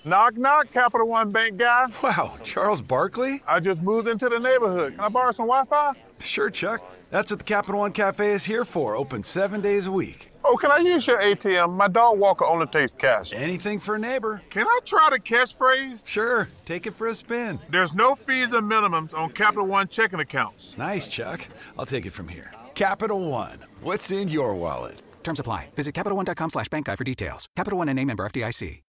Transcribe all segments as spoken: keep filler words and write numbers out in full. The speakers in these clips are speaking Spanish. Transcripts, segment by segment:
Knock, knock, Capital One Bank guy. Wow, Charles Barkley? I just moved into the neighborhood. Can I borrow some Wi-Fi? Sure, Chuck. That's what the Capital One Cafe is here for, open seven days a week. Oh, can I use your A T M? My dog Walker only takes cash. Anything for a neighbor. Can I try the catchphrase? Sure, take it for a spin. There's no fees and minimums on Capital One checking accounts. Nice, Chuck. I'll take it from here. Capital One, what's in your wallet? Terms apply. Visit CapitalOne.com slash bank guide for details. Capital One N A member F D I C.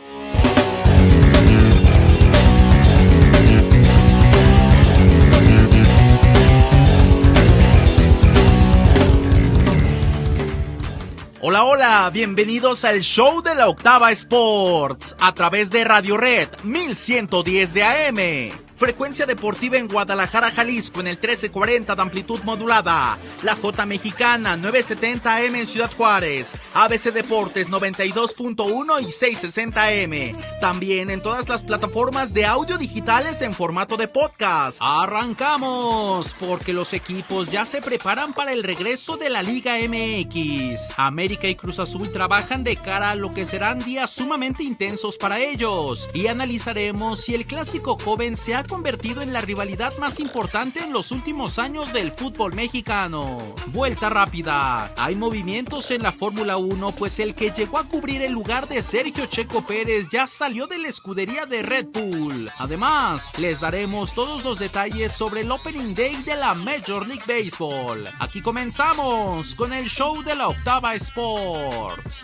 Hola, hola, bienvenidos al show de la Octava Sports a través de Radio Red mil ciento diez de A M. Frecuencia deportiva en Guadalajara, Jalisco en el trece cuarenta de amplitud modulada. La J Mexicana nueve setenta A M en Ciudad Juárez. A B C Deportes noventa y dos punto uno y seiscientos sesenta A M. También en todas las plataformas de audio digitales en formato de podcast. Arrancamos porque los equipos ya se preparan para el regreso de la Liga M X. América y Cruz Azul trabajan de cara a lo que serán días sumamente intensos para ellos. Y analizaremos si el clásico joven se ha convertido en la rivalidad más importante en los últimos años del fútbol mexicano. Vuelta rápida. Hay movimientos en la Fórmula uno, pues el que llegó a cubrir el lugar de Sergio Checo Pérez ya salió de la escudería de Red Bull. Además, les daremos todos los detalles sobre el Opening Day de la Major League Baseball. Aquí comenzamos con el show de la Octava Sports.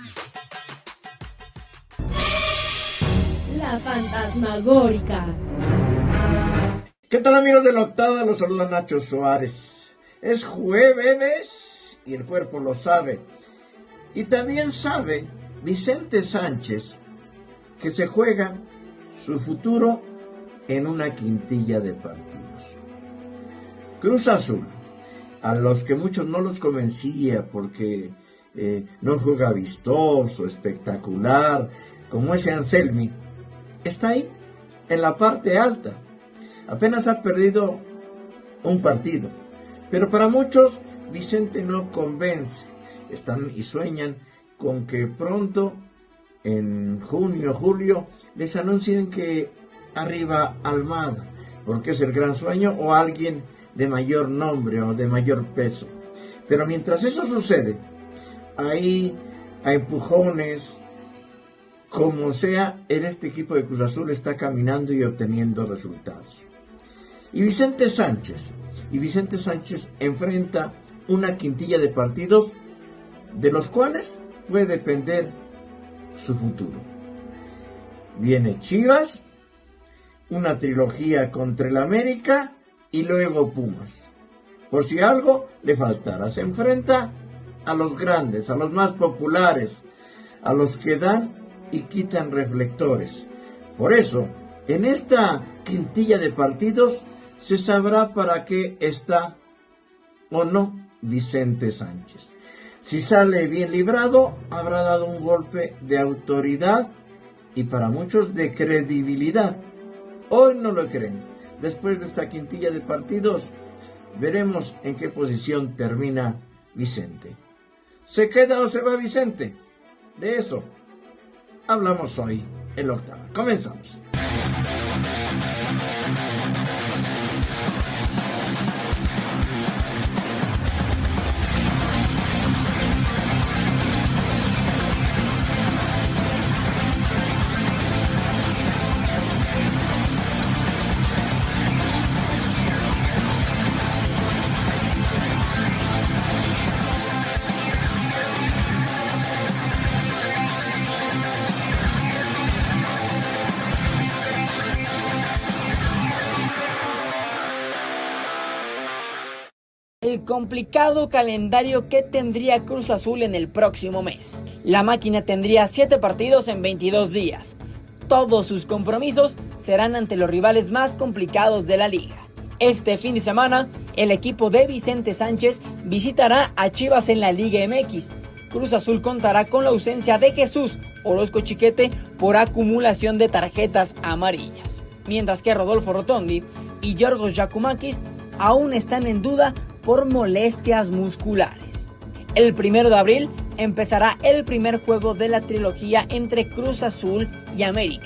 La fantasmagórica. ¿Qué tal, amigos de la Octava? Los saluda Nacho Suárez. Es jueves y el cuerpo lo sabe. Y también sabe Vicente Sánchez que se juega su futuro en una quintilla de partidos. Cruz Azul, a los que muchos no los convencía porque eh, no juega vistoso, espectacular, como ese Anselmi, está ahí, en la parte alta. Apenas ha perdido un partido, pero para muchos Vicente no convence. Están y sueñan con que pronto, en junio, julio, les anuncien que arriba Almada, porque es el gran sueño, o alguien de mayor nombre o de mayor peso. Pero mientras eso sucede, ahí a empujones, como sea, en este equipo de Cruz Azul está caminando y obteniendo resultados. Y Vicente Sánchez, y Vicente Sánchez enfrenta una quintilla de partidos de los cuales puede depender su futuro. Viene Chivas, una trilogía contra el América y luego Pumas. Por si algo le faltara, se enfrenta a los grandes, a los más populares, a los que dan y quitan reflectores. Por eso, en esta quintilla de partidos se sabrá para qué está o no Vicente Sánchez. Si sale bien librado, habrá dado un golpe de autoridad y para muchos de credibilidad. Hoy no lo creen. Después de esta quintilla de partidos, veremos en qué posición termina Vicente. ¿Se queda o se va Vicente? De eso hablamos hoy en la Octava. Comenzamos. El complicado calendario que tendría Cruz Azul en el próximo mes. La máquina tendría siete partidos en veintidós días. Todos sus compromisos serán ante los rivales más complicados de la liga. Este fin de semana, el equipo de Vicente Sánchez visitará a Chivas en la Liga M X. Cruz Azul contará con la ausencia de Jesús Orozco Chiquete por acumulación de tarjetas amarillas. Mientras que Rodolfo Rotondi y Giorgos Giakoumakis aún están en duda por molestias musculares. El primero de abril empezará el primer juego de la trilogía entre Cruz Azul y América.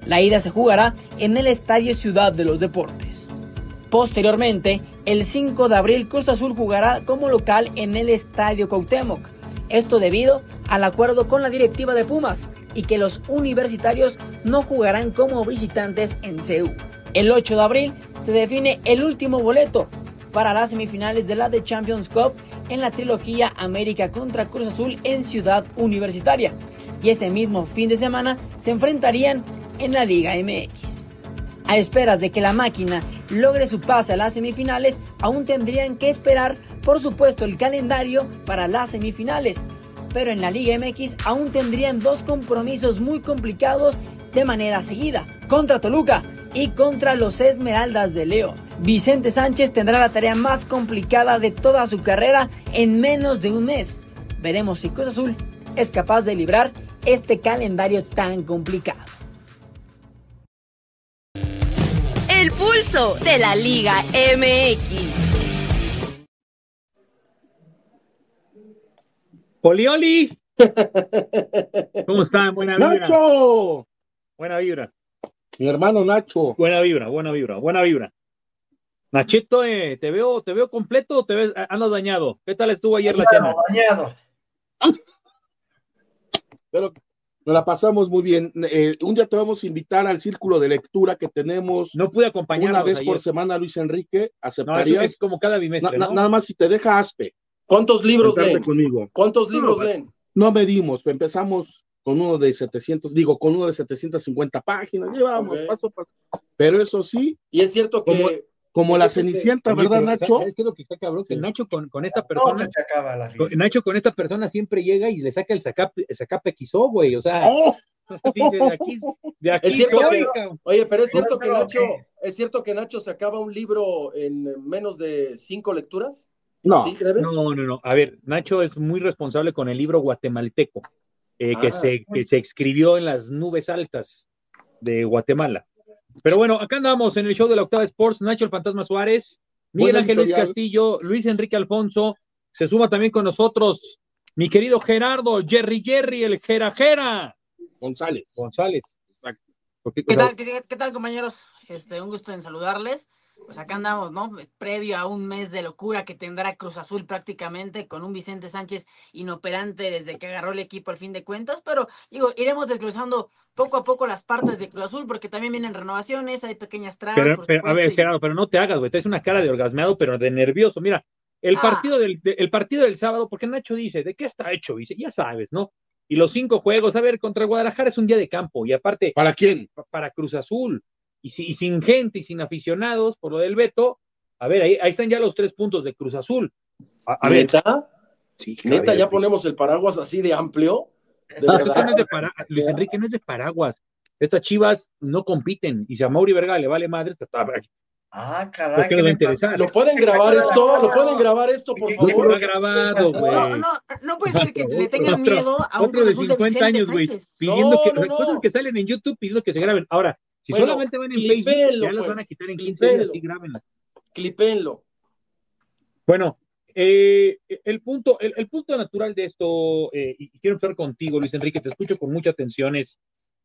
La ida se jugará en el Estadio Ciudad de los Deportes. Posteriormente, el cinco de abril Cruz Azul jugará como local en el Estadio Cuauhtémoc. Esto debido al acuerdo con la directiva de Pumas y que los universitarios no jugarán como visitantes en C U. El ocho de abril se define el último boleto para las semifinales de la The Champions Cup en la trilogía América contra Cruz Azul en Ciudad Universitaria. Y ese mismo fin de semana se enfrentarían en la Liga M X. A esperas de que la máquina logre su pase a las semifinales, aún tendrían que esperar, por supuesto, el calendario para las semifinales. Pero en la Liga M X aún tendrían dos compromisos muy complicados de manera seguida, contra Toluca y contra los Esmeraldas de León. Vicente Sánchez tendrá la tarea más complicada de toda su carrera en menos de un mes. Veremos si Cruz Azul es capaz de librar este calendario tan complicado. El pulso de la Liga M X. Polioli. ¿Cómo están? Buena vibra. ¡Nacho! Buena vibra. Mi hermano Nacho. Buena vibra, buena vibra, buena vibra. Nachito, eh, te veo, te veo completo o te ves, andas dañado. ¿Qué tal estuvo ayer la cena? Dañado. Pero nos la pasamos muy bien. Eh, un día te vamos a invitar al círculo de lectura que tenemos. No pude acompañarlos una vez ayer. por semana, Luis Enrique. No, ¿Aceptarías? es, es como cada bimestre, na, ¿no? Nada más si te deja Aspe. ¿Cuántos libros sentarte leen? Conmigo. ¿Cuántos libros no, leen? No medimos. Empezamos con uno de setecientos, digo, con uno de setecientos cincuenta páginas. Llevamos Okay. paso a paso. Pero eso sí. Y es cierto que... Como, como la es cierto Cenicienta, Oye, ¿verdad, pero, Nacho? ¿sabes qué es lo que está cabrón? Que Sí. Nacho con, con esta No, persona, se te acaba la con- risa. Nacho con esta persona siempre llega y le saca el sacape, el sacape quizó, güey, o sea, ¡Oh! dice, de aquí, de aquí Es cierto soy, que- cabrón. Oye, pero es cierto que Pero, Nacho, ¿qué? es cierto que Nacho sacaba un libro en menos de cinco lecturas. No. ¿Sí, crees? No, no, no. A ver, Nacho es muy responsable con el libro guatemalteco, eh, que, Ah. se, que se escribió en las nubes altas de Guatemala. Pero bueno, acá andamos en el show de la Octava Sports. Nacho el Fantasma Suárez, Miguel Buen Ángel Luis editorial. Castillo, Luis Enrique Alfonso. Se suma también con nosotros mi querido Gerardo, Jerry Jerry, el Jera Jera González. González. Exacto. Porque- ¿Qué tal, qué, qué tal, compañeros? Este, un gusto en saludarles. Pues acá andamos, ¿no? Previo a un mes de locura que tendrá Cruz Azul prácticamente, con un Vicente Sánchez inoperante desde que agarró el equipo al fin de cuentas, pero digo, iremos desglosando poco a poco las partes de Cruz Azul, porque también vienen renovaciones, hay pequeñas trabas, Pero, por pero, a supuesto, ver, y- Gerardo, pero no te hagas, güey. Traes una cara de orgasmeado, pero de nervioso. Mira, el Ah. partido del, de- el partido del sábado, porque Nacho dice, ¿de qué está hecho? Dice, ya sabes, ¿no? Y los cinco juegos, a ver, contra Guadalajara es un día de campo, y aparte, ¿Para quién? pa- para Cruz Azul, y, si- y sin gente y sin aficionados, por lo del Beto, a ver, ahí, ahí están ya los tres puntos de Cruz Azul. A, a ver, ¿Neta? sí, ¿Neta cabrón, ya ponemos el paraguas así de amplio? ¿De esto no verdad? es de para- Luis Enrique no es de paraguas. Estas Chivas no compiten, y si a Mauri Vergara le vale madre, está, está- Ah, ¿Por caray. qué le va a interesar? ¿Lo pueden grabar esto? ¿Lo pueden grabar esto, por ¿Qué- No favor? está grabado, güey. No, no, no puede ser que le tengan Otro- miedo a un Otro Cruz de Azul de cincuenta Vicente años, güey, Sánchez. pidiendo No, que no, no. cosas que salen en YouTube pidiendo que se graben. Ahora, si Bueno, solamente van en Facebook, clipéenlo, ya las pues, van a quitar en quince días, clipéenlo. sí, grábenlas. Clipéenlo. Bueno, eh, el punto, el, el punto natural de esto, eh, y quiero empezar contigo, Luis Enrique, te escucho con mucha atención, es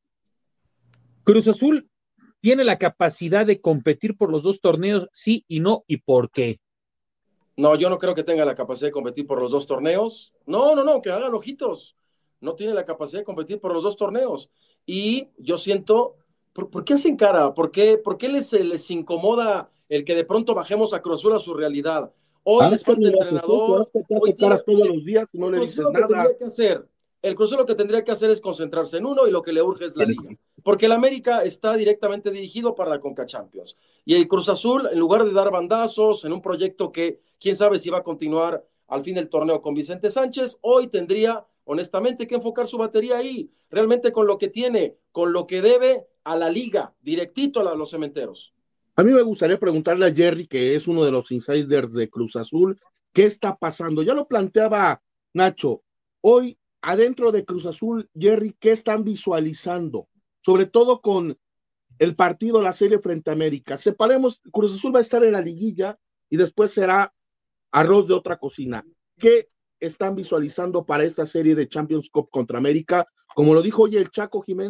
Cruz Azul tiene la capacidad de competir por los dos torneos, sí y no, y por qué. No, yo no creo que tenga la capacidad de competir por los dos torneos. No, no, no, que hagan ojitos. No tiene la capacidad de competir por los dos torneos. Y yo siento, ¿por, por qué hacen cara? ¿Por qué, por qué les, les incomoda el que de pronto bajemos a Cruz Azul a su realidad? Hoy Ah, les falta mira, entrenador. Jesús, te hace Hoy tiene- caras todos los días y no el le Cruz dices Azul lo que nada. tendría que hacer, el Cruz Azul lo que tendría que hacer es concentrarse en uno y lo que le urge es la liga. Porque el América está directamente dirigido para la Conca Champions. Y el Cruz Azul, en lugar de dar bandazos en un proyecto que quién sabe si va a continuar al fin del torneo con Vicente Sánchez, hoy tendría, honestamente, que enfocar su batería ahí, realmente con lo que tiene, con lo que debe a la liga, directito a, la, a los cementeros. A mí me gustaría preguntarle a Jerry, que es uno de los insiders de Cruz Azul, ¿qué está pasando? Ya lo planteaba Nacho. Hoy, adentro de Cruz Azul, Jerry, ¿qué están visualizando? Sobre todo con el partido, la serie frente a América. Separemos, Cruz Azul va a estar en la liguilla y después será arroz de otra cocina. ¿Qué están visualizando para esta serie de Champions Cup contra América? Como lo dijo hoy el Chaco Jiménez,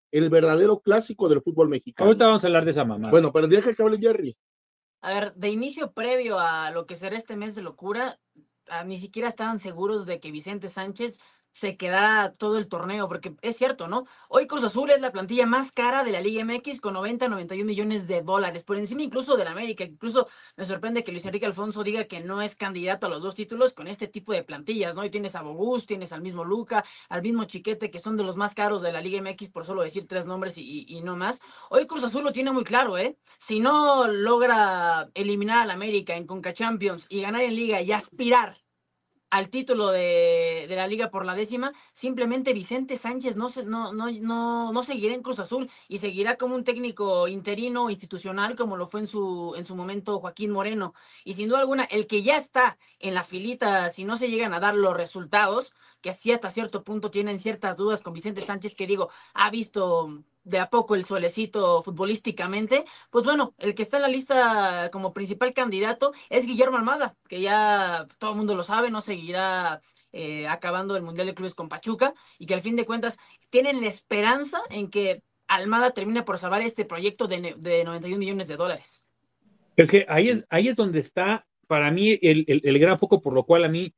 el verdadero clásico del fútbol mexicano. Ahorita vamos a hablar de esa mamá. Bueno, pero deja que hable Jerry. A ver, de inicio previo a lo que será este mes de locura, a, ni siquiera estaban seguros de que Vicente Sánchez se quedara todo el torneo, porque es cierto, ¿no? Hoy Cruz Azul es la plantilla más cara de la Liga M X con noventa a noventa y un millones de dólares, por encima incluso del América. Incluso me sorprende que Luis Enrique Alfonso diga que no es candidato a los dos títulos con este tipo de plantillas, ¿no? Y tienes a Bobús, tienes al mismo Luca, al mismo Chiquete, que son de los más caros de la Liga M X, por solo decir tres nombres y, y, y no más. Hoy Cruz Azul lo tiene muy claro, ¿eh? Si no logra eliminar al América en Conca Champions y ganar en Liga y aspirar al título de, de la liga por la décima, simplemente Vicente Sánchez no, se, no, no, no, no seguirá en Cruz Azul y seguirá como un técnico interino institucional como lo fue en su, en su momento Joaquín Moreno. Y sin duda alguna, el que ya está en la filita, si no se llegan a dar los resultados, que sí hasta cierto punto tienen ciertas dudas con Vicente Sánchez, que digo, ha visto de a poco el solecito futbolísticamente, pues bueno, el que está en la lista como principal candidato es Guillermo Almada, que ya todo el mundo lo sabe, no seguirá eh, acabando el Mundial de Clubes con Pachuca, y que al fin de cuentas tienen la esperanza en que Almada termine por salvar este proyecto de, de noventa y un millones de dólares. Es que ahí es, ahí es donde está, para mí, el, el, el gran foco, por lo cual a mí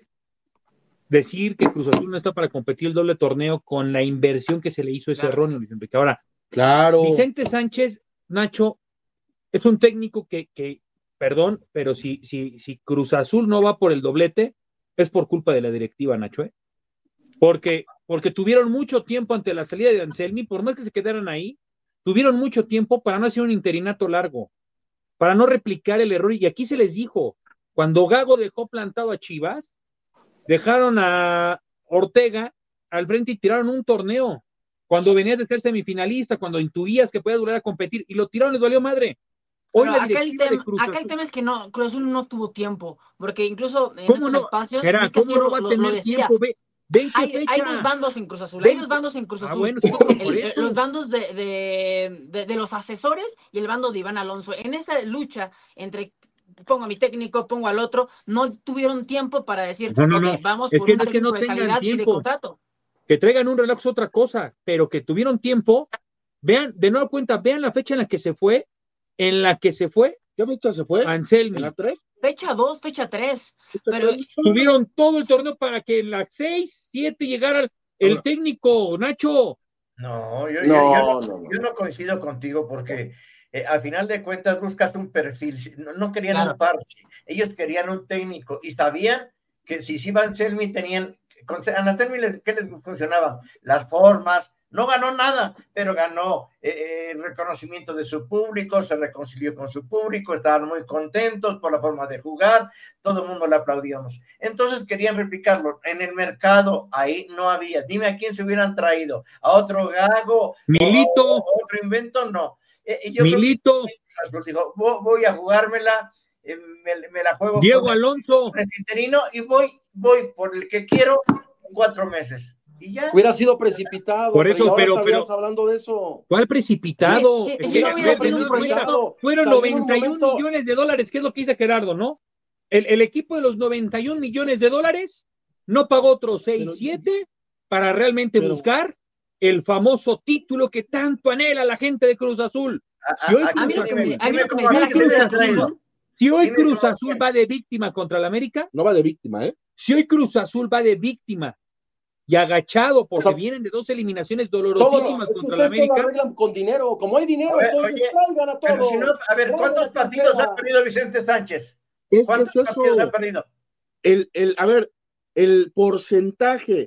decir que Cruz Azul no está para competir el doble torneo con la inversión que se le hizo es Claro. erróneo, Luis Enrique. Ahora, Claro. Vicente Sánchez, Nacho, es un técnico que, que perdón, pero si, si, si Cruz Azul no va por el doblete, es por culpa de la directiva, Nacho, ¿eh? Porque, porque tuvieron mucho tiempo ante la salida de Anselmi, por más que se quedaran ahí, tuvieron mucho tiempo para no hacer un interinato largo, para no replicar el error, y aquí se les dijo, cuando Gago dejó plantado a Chivas, dejaron a Ortega al frente y tiraron un torneo, cuando venías de ser semifinalista, cuando intuías que podía durar a competir, y lo tiraron, les valió madre. Hoy Pero la acá, el directiva de tema, Cruz acá el Azul, tema es que no, Cruz Azul no tuvo tiempo, porque incluso en ¿cómo esos no? espacios, Era, Luis ¿cómo Castillo no va a lo, tener lo decía. tiempo? Ve, ven qué Hay, fecha. hay dos bandos en Cruz Azul, hay Ven- dos bandos en Cruz Ah, Azul. bueno, sí, por El- eso. los bandos de, de, de, de los asesores y el bando de Iván Alonso. En esa lucha entre pongo a mi técnico, pongo al otro, no tuvieron tiempo para decir, No, no, ok, no. vamos Es por que un no es que técnico no de tengan calidad y de tiempo. contrato. Que traigan un relax es otra cosa, pero que tuvieron tiempo. Vean, de nueva cuenta, vean la fecha en la que se fue, en la que se fue ¿Qué fecha se fue? Anselmi. ¿En la tres? Fecha dos, fecha tres. Pero Tuvieron todo el torneo para que en la seis, siete llegara el, el Ahora- técnico, Nacho. No, yo, yo- No, yo no, no, no. yo no coincido contigo porque eh, al final de cuentas buscas un perfil. No, no querían Claro. un parche, ellos querían un técnico y sabían que si se iba Anselmi tenían. Con a Anselmi, les- ¿qué les funcionaba? Las formas. No ganó nada, pero ganó eh, el reconocimiento de su público, se reconcilió con su público, estaban muy contentos por la forma de jugar, todo el mundo le aplaudíamos. Entonces querían replicarlo. En el mercado ahí no había. Dime a quién se hubieran traído, a otro Gago, Milito. o, o otro invento, no. Eh, y yo creo Milito, que dijo, "Vo- voy a jugármela, eh, me, me la juego Diego con Alonso. el interino y voy, voy por el que quiero cuatro meses. Y ya. Hubiera sido precipitado. Por eso, y ahora pero- estarías pero- hablando de eso. ¿Cuál precipitado? Sí, sí, Es sí, que, no hubiera de- sido de un nueva cuenta, proyecto. fueron Salió en un noventa y un momento- millones de dólares, que es lo que dice Gerardo, ¿no? El, el equipo de los noventa y un millones de dólares no pagó otros seis, Pero- siete para realmente pero- buscar el famoso título que tanto anhela la gente de Cruz Azul. A- Si hoy a- A mí Cruz lo que me, Azul, a mí lo que me Dime decía la cómo gente de quién Cruz traído. Azul, si hoy Dime Cruz cómo Azul quién. va de víctima contra el América, No va de víctima, ¿eh? si hoy Cruz Azul va de víctima y agachado porque O sea, vienen de dos eliminaciones Todo, dolorosísimas es que contra el ustedes todo lo América, arreglan con dinero. Como hay dinero, A ver, entonces oye, traigan a Pero todos. si no, a ver, Traigan ¿cuántos a partidos tercera. ha perdido Vicente Sánchez? Es que ¿Cuántos es partidos eso. ha perdido? El, el, a ver, el porcentaje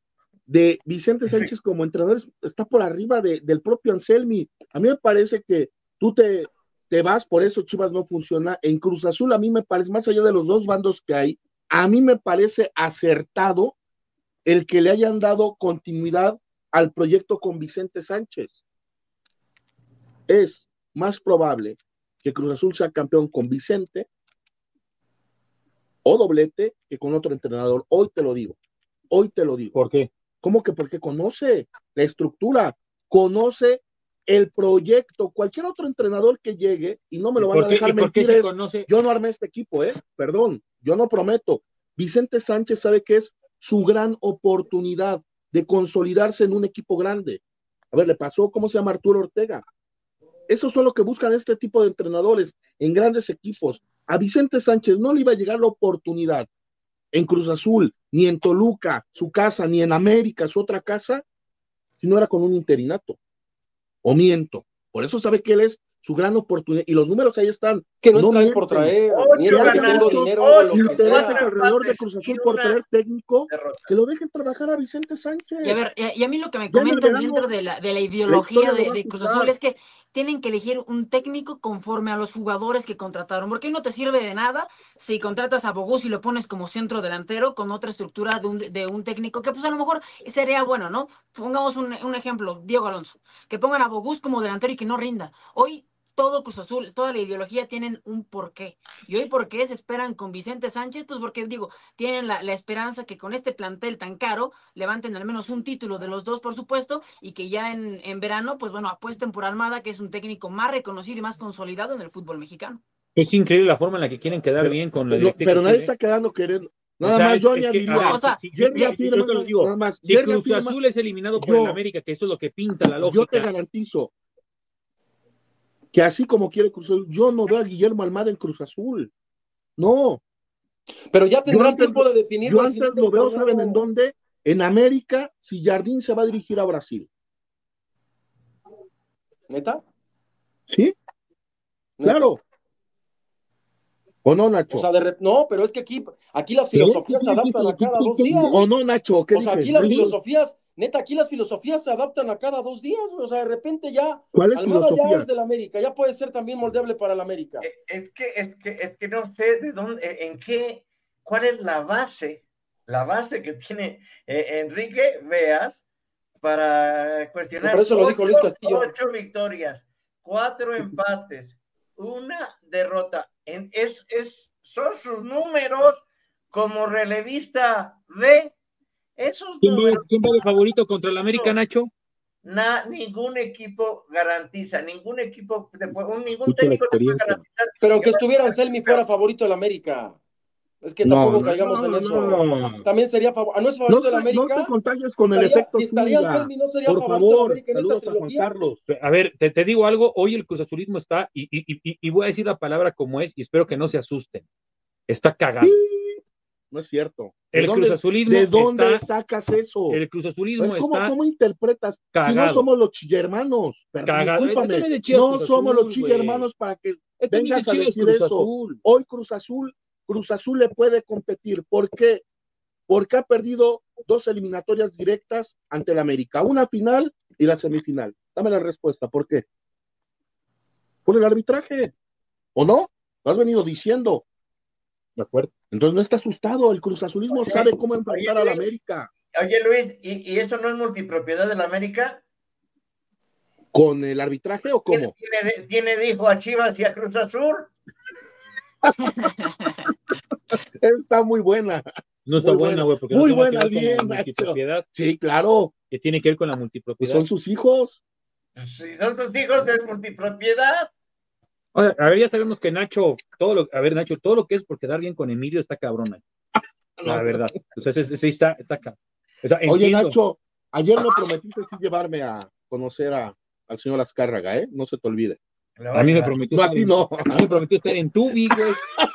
de Vicente Sánchez como entrenador es- está por arriba de- del propio Anselmi. A mí me parece que tú te, te vas, por eso Chivas no funciona. En Cruz Azul, a mí me parece, más allá de los dos bandos que hay, a mí me parece acertado el que le hayan dado continuidad al proyecto con Vicente Sánchez. Es más probable que Cruz Azul sea campeón con Vicente o doblete que con otro entrenador. Hoy te lo digo. Hoy te lo digo. ¿por qué? ¿Cómo que? Porque conoce la estructura, conoce el proyecto. Cualquier otro entrenador que llegue, y no me lo van a ¿Por qué- dejar y por qué mentir, se es, conoce? yo no armé este equipo, ¿eh? Perdón, yo no prometo. Vicente Sánchez sabe que es su gran oportunidad de consolidarse en un equipo grande. A ver, le pasó, ¿cómo se llama Arturo Ortega? Eso es lo que buscan este tipo de entrenadores en grandes equipos. A Vicente Sánchez no le iba a llegar la oportunidad en Cruz Azul, ni en Toluca, su casa, ni en América, su otra casa, si no era con un interinato. O miento. Por eso sabe que él es su gran oportunidad. Y los números ahí están. Que no, no es traer por traer. Ni es que tengo dinero o lo que sea. Alrededor de Cruz Azul por traer técnico, derrota. Que lo dejen trabajar a Vicente Sánchez. Y a ver, y a mí lo que me comentan dentro de la, de la ideología de, de Cruz Azul es que tienen que elegir un técnico conforme a los jugadores que contrataron, porque no te sirve de nada si contratas a Bogus y lo pones como centro delantero con otra estructura de un, de un técnico que pues a lo mejor sería bueno, ¿no? Pongamos un, un ejemplo, Diego Alonso, que pongan a Bogus como delantero y que no rinda. Hoy todo Cruz Azul, toda la ideología tienen un porqué. Y hoy, ¿por qué se esperan con Vicente Sánchez? Pues porque, digo, tienen la, la esperanza que con este plantel tan caro levanten al menos un título de los dos, por supuesto, y que ya en, en verano, pues bueno, apuesten por Almada, que es un técnico más reconocido y más consolidado en el fútbol mexicano. Es increíble la forma en la que quieren quedar pero, bien con la directiva. Pero nadie está quedando queriendo. Nada o sea, más yo añadiría. O sea, si, si, si, afirma, yo te lo digo, nada más, si Cruz afirma, Azul es eliminado por yo, el América, que eso es lo que pinta la lógica. Yo te garantizo que así como quiere Cruz Azul, yo no veo a Guillermo Almada en Cruz Azul. No. Pero ya tendrán antes, tiempo de definir. Yo antes lo veo, ¿saben en dónde? En América, si Jardín se va a dirigir a Brasil. ¿Neta? Sí. ¿Neta? Claro. ¿O no, Nacho? O sea, de re... no, pero es que aquí, aquí las filosofías se adaptan a cada dos días. ¿O no, Nacho? ¿Qué o sea, aquí las filosofías, neta, aquí las filosofías se adaptan a cada dos días, o sea, de repente ya, ¿cuál es Almada filosofía? Ya es del América, ya puede ser también moldeable para el América. Es que, es que, es que no sé de dónde, en qué, cuál es la base, la base que tiene eh, Enrique Veas para cuestionar. Por eso lo dijo Luis Castillo. Ocho victorias, cuatro empates, una derrota. En, es, es, son sus números como relevista de esos ¿Quién números. Va, ¿Quién va de favorito contra el América, Nacho? Na, ningún equipo garantiza, ningún equipo, ningún Escucha técnico te puede garantizar. Pero que estuviera Anselmi fuera favorito del América. Es que tampoco no, caigamos no, no, en eso. No, no. También sería favorito. ¿Ah, no es favorito no, del América? No te contagies con estaría, el efecto. Si estaría Anselmi, no sería por favorito favor, del América en esta trilogía. Carlos. A ver, te, te digo algo. Hoy el Cruz Azulismo está, y, y, y, y voy a decir la palabra como es, y espero que no se asusten. Está cagado. Sí, no es cierto. El Cruz Azulismo ¿De dónde está, sacas eso? El Cruz Azulismo ¿Cómo, está ¿Cómo interpretas? Cagado. Si no somos los chillermanos. Discúlpame, no somos los chillermanos para que es vengas a decir Cruz eso. Azul. Hoy Cruz Azul, Cruz Azul le puede competir. ¿Por qué? Porque ha perdido dos eliminatorias directas ante el América. Una final y la semifinal. Dame la respuesta. ¿Por qué? Por el arbitraje. ¿O no? Lo has venido diciendo. ¿De acuerdo? Entonces no está asustado. El Cruz Azulismo oye, sabe cómo enfrentar a la América. Oye, Luis, ¿y, ¿y eso no es multipropiedad de la América? ¿Con el arbitraje o cómo? ¿Tiene, tiene dijo a Chivas y a Cruz Azul? Está muy buena. No está muy buena, güey, porque muy no buena, que ver bien, con la multipropiedad. Sí, claro. Que tiene que ver con la multipropiedad. Pues son sus hijos. Si son sus hijos de multipropiedad. Oye, a ver, ya sabemos que Nacho, todo lo, a ver, Nacho, todo lo que es por quedar bien con Emilio está cabrona. La verdad. O sea, sí, sí está, está acá. O sea, oye, Nacho, ayer me prometiste sí llevarme a conocer a, al señor Azcárraga, ¿eh? No se te olvide. No, a mí me prometió. No, a ti no. A mí me prometió estar en Tubi, güey.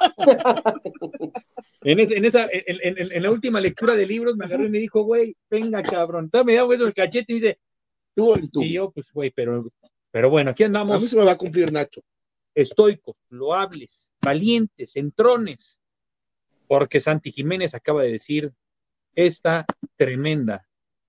en, esa, en, esa, en, en, en la última lectura de libros me agarró y me dijo, güey, venga, cabrón. Entonces me da un beso en el cachete y me dice, tú en Tubi. Y yo, pues, güey, pero, pero bueno, aquí andamos. A mí se me va a cumplir, Nacho. Estoicos, loables, valientes, entrones. Porque Santi Jiménez acaba de decir esta tremenda.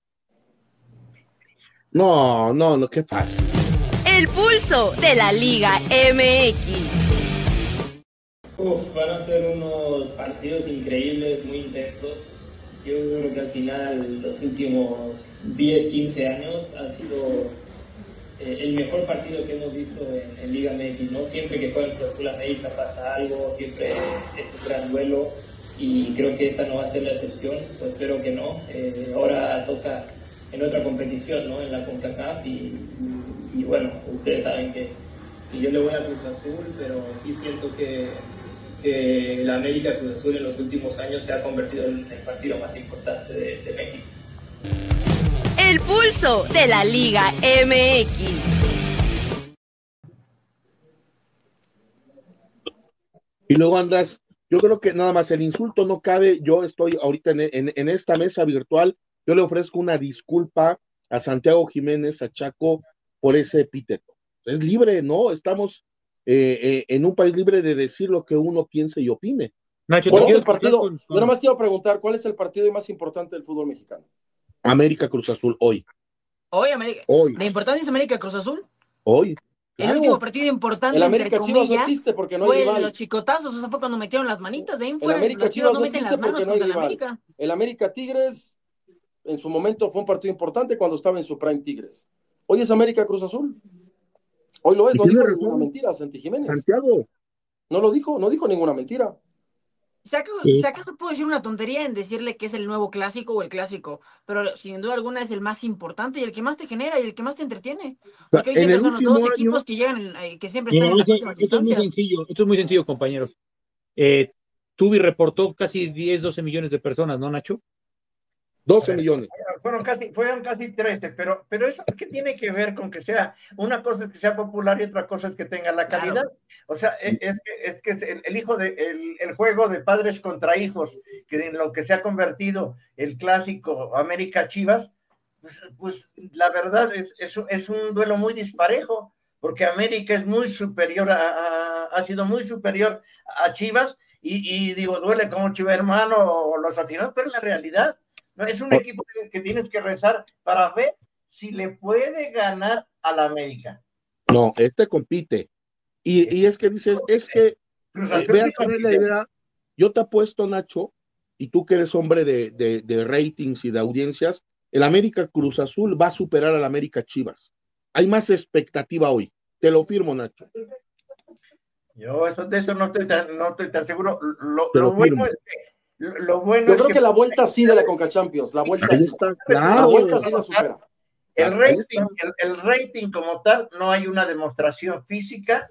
No, no, no, qué fácil. El pulso de la Liga M X. Uf, van a ser unos partidos increíbles, muy intensos. Yo creo que al final los últimos diez, quince años han sido eh, el mejor partido que hemos visto en, en Liga M X, ¿no? Siempre que juega el Cruz Azul América pasa algo, siempre es un gran duelo y creo que esta no va a ser la excepción, pues espero que no. Eh, ahora toca en otra competición, ¿no? En la CONCACAF y, y, y bueno, ustedes saben que, que yo le voy a Cruz Azul, pero sí siento que, que la América Cruz Azul en los últimos años se ha convertido en el partido más importante de, de México. El pulso de la Liga M X. Y luego andas, yo creo que nada más el insulto no cabe. Yo estoy ahorita en, en, en esta mesa virtual, yo le ofrezco una disculpa a Santiago Jiménez, a Chaco, por ese epíteto. Es libre, ¿no? Estamos eh, eh, en un país libre de decir lo que uno piense y opine. Nacho, ¿cuál es el partido? Con, con... Yo nada más quiero preguntar, ¿cuál es el partido más importante del fútbol mexicano? América Cruz Azul, hoy. ¿Hoy, América? Hoy. ¿De importancia es América Cruz Azul? Hoy. El claro. último partido importante, el América entre Chivas comillas, no existe porque no fue hay rival. Los chicotazos, o sea, fue cuando metieron las manitas de ahí fuera. El América los Chivas no, no existe meten las manos porque no hay contra rival. el América. El América Tigres, en su momento fue un partido importante cuando estaba en su prime Tigres. Hoy es América Cruz Azul. Hoy lo es, no dijo razón? ninguna mentira, Santi Jiménez. Santiago. No lo dijo, no dijo ninguna mentira. Si acaso, sí. si acaso puedo decir una tontería en decirle que es el nuevo clásico o el clásico, pero sin duda alguna es el más importante y el que más te genera y el que más te entretiene. Porque hoy siempre son los dos equipos año... que llegan, eh, que siempre están sí, en las últimas esto instancias. Es muy sencillo, esto es muy sencillo, compañeros. Eh, Tubi reportó casi diez, doce millones de personas, ¿no, Nacho? doce millones. Fueron casi, fueron casi trece, pero, pero eso ¿qué tiene que ver con que sea? Una cosa es que sea popular y otra cosa es que tenga la calidad. Claro. O sea, es, es que es, que es el, el hijo de el, el juego de padres contra hijos, que en lo que se ha convertido el clásico América Chivas, pues, pues la verdad es, es, es un duelo muy disparejo, porque América es muy superior a, a ha sido muy superior a Chivas, y, y digo, duele como Chiva hermano o los aficionados, pero es la realidad. No, es un equipo que, que tienes que rezar para ver si le puede ganar a la América. No, este compite. Y, y es que dices, es que eh, veas la idea, yo te apuesto, Nacho, y tú que eres hombre de, de, de ratings y de audiencias, el América Cruz Azul va a superar al América Chivas. Hay más expectativa hoy. Te lo firmo, Nacho. Yo eso, de eso no estoy tan, no estoy tan seguro. Lo, lo, lo bueno es que Lo bueno Yo es creo que, que la vuelta sí de la Conca Champions, la vuelta sí. Está, claro. La vuelta sí la supera. El rating, el, el rating como tal, no hay una demostración física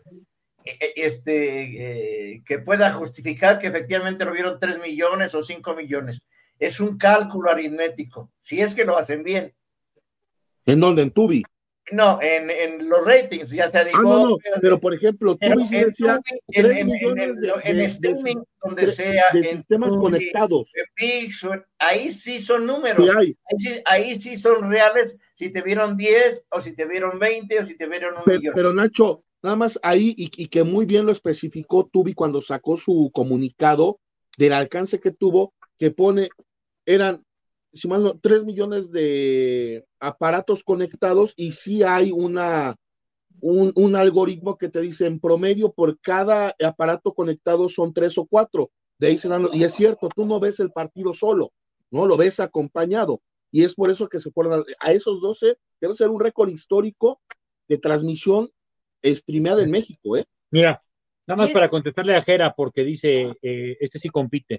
este, eh, que pueda justificar que efectivamente lo vieron tres millones o cinco millones. Es un cálculo aritmético, si es que lo hacen bien. ¿En dónde? ¿En Tubi? No, en, en los ratings, ya se dijo. Ah, no, no, pero por ejemplo, Tubi sí decía en, en, en, en, de, en de, streaming, de, donde de, sea, de en sistemas Tubi, conectados. En Pix, ahí sí son números. Sí hay. Ahí, sí, ahí sí son reales, si te vieron diez, o si te vieron veinte, o si te vieron un pero, millón. Pero Nacho, nada más ahí, y, y que muy bien lo especificó Tubi cuando sacó su comunicado del alcance que tuvo, que pone, eran, si mal no, tres millones de aparatos conectados, y sí hay una, un, un algoritmo que te dice en promedio por cada aparato conectado son tres o cuatro, de ahí se dan, y es cierto, tú no ves el partido solo, no lo ves acompañado, y es por eso que se fueron a, a esos doce, debe ser un récord histórico de transmisión streameada en México, ¿eh? Mira, nada más para contestarle a Jera, porque dice, eh, este sí compite.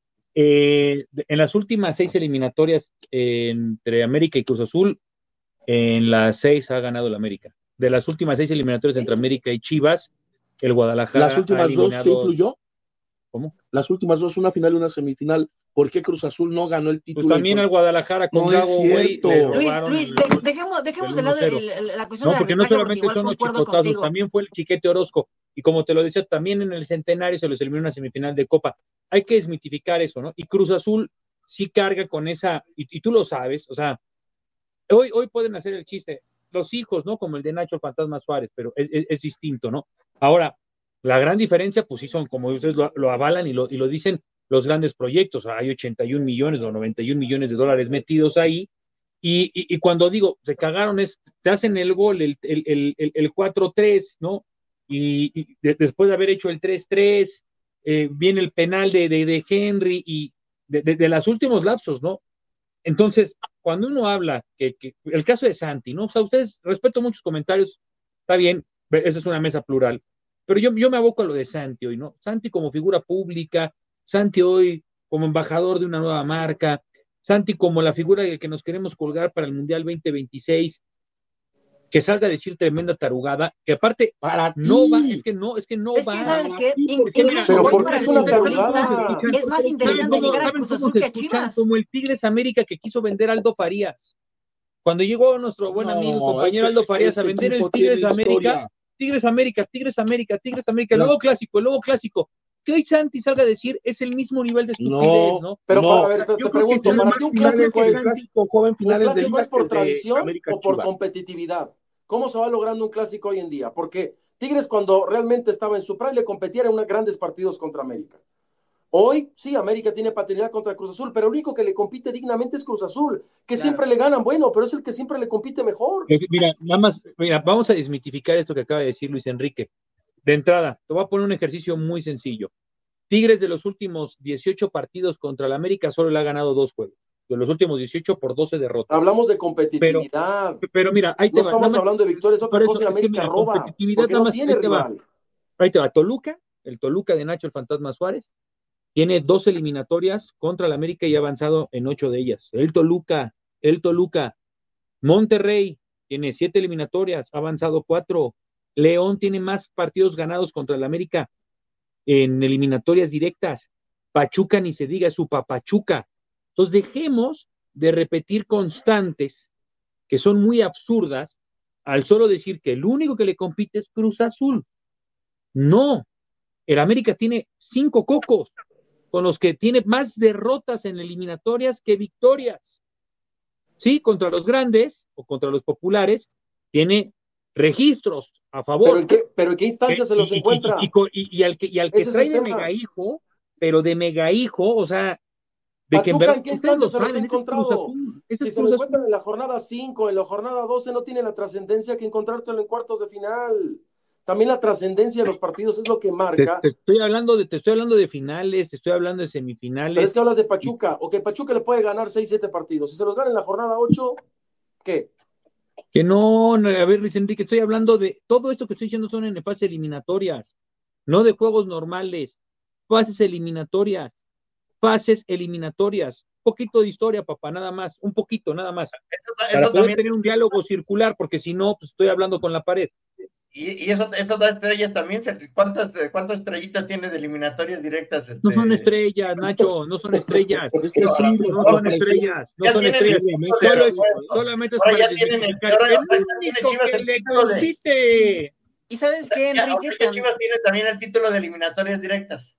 Eh, en las últimas seis eliminatorias eh, entre América y Cruz Azul, en las seis ha ganado el América. De las últimas seis eliminatorias entre América y Chivas, el Guadalajara ¿Las últimas ha eliminado... dos qué incluyó? ¿Cómo? Las últimas dos, una final y una semifinal. ¿Por qué Cruz Azul no ganó el título? Pues también al Guadalajara con no Gago, güey. Luis, Luis, de, dejemos, dejemos de lado el, el, la cuestión no, de porque no solamente son los chicotazos, también fue el Chiquete Orozco. Y como te lo decía, también en el centenario se los eliminó una semifinal de Copa. Hay que desmitificar eso, ¿no? Y Cruz Azul sí carga con esa, y, y tú lo sabes, o sea, hoy, hoy pueden hacer el chiste, los hijos, ¿no? Como el de Nacho Fantasma Suárez, pero es, es, es distinto, ¿no? Ahora, la gran diferencia, pues sí son, como ustedes lo, lo avalan y lo, y lo dicen, los grandes proyectos. Hay ochenta y un millones o noventa y un millones de dólares metidos ahí, y, y, y cuando digo, se cagaron, es, te hacen el gol, el, el, el, el cuatro tres, ¿no? Y, y de, después de haber hecho el tres tres, eh, viene el penal de, de, de Henry, y de, de, de los últimos lapsos, ¿no? Entonces, cuando uno habla, que, que el caso de Santi, ¿no? O sea, ustedes, respeto muchos comentarios, está bien, esa es una mesa plural, pero yo, yo me aboco a lo de Santi hoy, ¿no? Santi como figura pública, Santi hoy como embajador de una nueva marca, Santi como la figura que nos queremos colgar para el Mundial veinte veintiséis, que salga a decir tremenda tarugada, que aparte para no ti. va, es que no, es que no es va. que, ¿sabes qué? Porque, mira, pero ¿por qué es una tarugada? Es más interesante llegar a Cruz Azul que a Chivas. Como el Tigres América que quiso vender a Aldo Farías. Cuando llegó nuestro buen No, amigo y compañero este- Aldo Farías a este vender el equipo Tigres tiene América, historia. Tigres América, Tigres América, Tigres América, el No. nuevo clásico, el nuevo clásico, que hoy Santi salga a decir es el mismo nivel de estupidez, No, ¿no? Pero no. para, a ver, te, Yo te creo que pregunto, son ¿para más ti un finales clásico que es, Santi. clásico joven un finales de clásico liga es por que de tradición América o por Chivas? competitividad? ¿Cómo se va logrando un clásico hoy en día? Porque Tigres cuando realmente estaba en su prime le competía en unos grandes partidos contra América. Hoy, sí, América tiene paternidad contra Cruz Azul, pero el único que le compite dignamente es Cruz Azul, que Claro. siempre le ganan, bueno, pero es el que siempre le compite mejor. Pues, mira, nada más, mira, vamos a desmitificar esto que acaba de decir Luis Enrique. De entrada, te voy a poner un ejercicio muy sencillo. Tigres de los últimos dieciocho partidos contra el América solo le ha ganado dos juegos. De los últimos dieciocho por doce derrotas. Hablamos de Pero, competitividad. pero mira, ahí te No va. estamos nada más- hablando de victorias, es por otra eso, cosa y es que América mira, roba, competitividad porque nada no más, tiene ahí te va. rival. Ahí te va. Toluca, el Toluca de Nacho el Fantasma Suárez, tiene dos eliminatorias contra el América y ha avanzado en ocho de ellas. El Toluca, el Toluca. Monterrey tiene siete eliminatorias, ha avanzado cuatro. León tiene más partidos ganados contra el América en eliminatorias directas. Pachuca ni se diga, es su papachuca. Entonces dejemos de repetir constantes que son muy absurdas al solo decir que el único que le compite es Cruz Azul. No, el América tiene cinco cocos con los que tiene más derrotas en eliminatorias que victorias. Sí, contra los grandes o contra los populares tiene registros a favor. ¿Pero en qué, pero en qué instancia Eh, se los y, y- encuentra? y- y- y- y al que, y al que Ese es trae el de tema. mega hijo, pero de mega hijo, o sea, de que en Pachuca, verdad ¿en qué ustedes instancia lo se los ha saben, ese es Cruz encontrado? Azul, ese Si es se lo Cruz encuentran Azul. en la jornada cinco, en la jornada doce, no tiene la trascendencia que encontrártelo en cuartos de final. También la trascendencia de los partidos es lo que Te, marca. te estoy hablando de, te estoy hablando de finales, te estoy hablando de Pero es semifinales. que hablas de Pachuca, o que Pachuca le puede ganar seis, siete partidos. Si se los gana en la jornada ocho, ¿qué? Que no, no, a ver, Luis Enrique, estoy hablando de todo esto que estoy diciendo son en fases eliminatorias, no de juegos normales, fases eliminatorias, fases eliminatorias. Un poquito de historia, papá, nada más, un poquito, nada más, Eso, para eso poder también, tener un diálogo circular, porque si no, pues estoy hablando con la pared. y, y eso, esas dos estrellas también, se- ¿cuántas, eh, cuántas estrellitas tiene de eliminatorias directas? No son Este? estrellas, Nacho, no son estrellas, Es que sí, no son estrellas, no Ya son tienen el estrellas. título de Solo es, refuerzo. solamente es Ahora para ya tienen el, desmitificar. ahora El ya tiene único Chivas que el le título de, compite. ¿Y sabes qué, ya, Enrique? ahora ya Tam- Chivas tiene también el título de eliminatorias directas.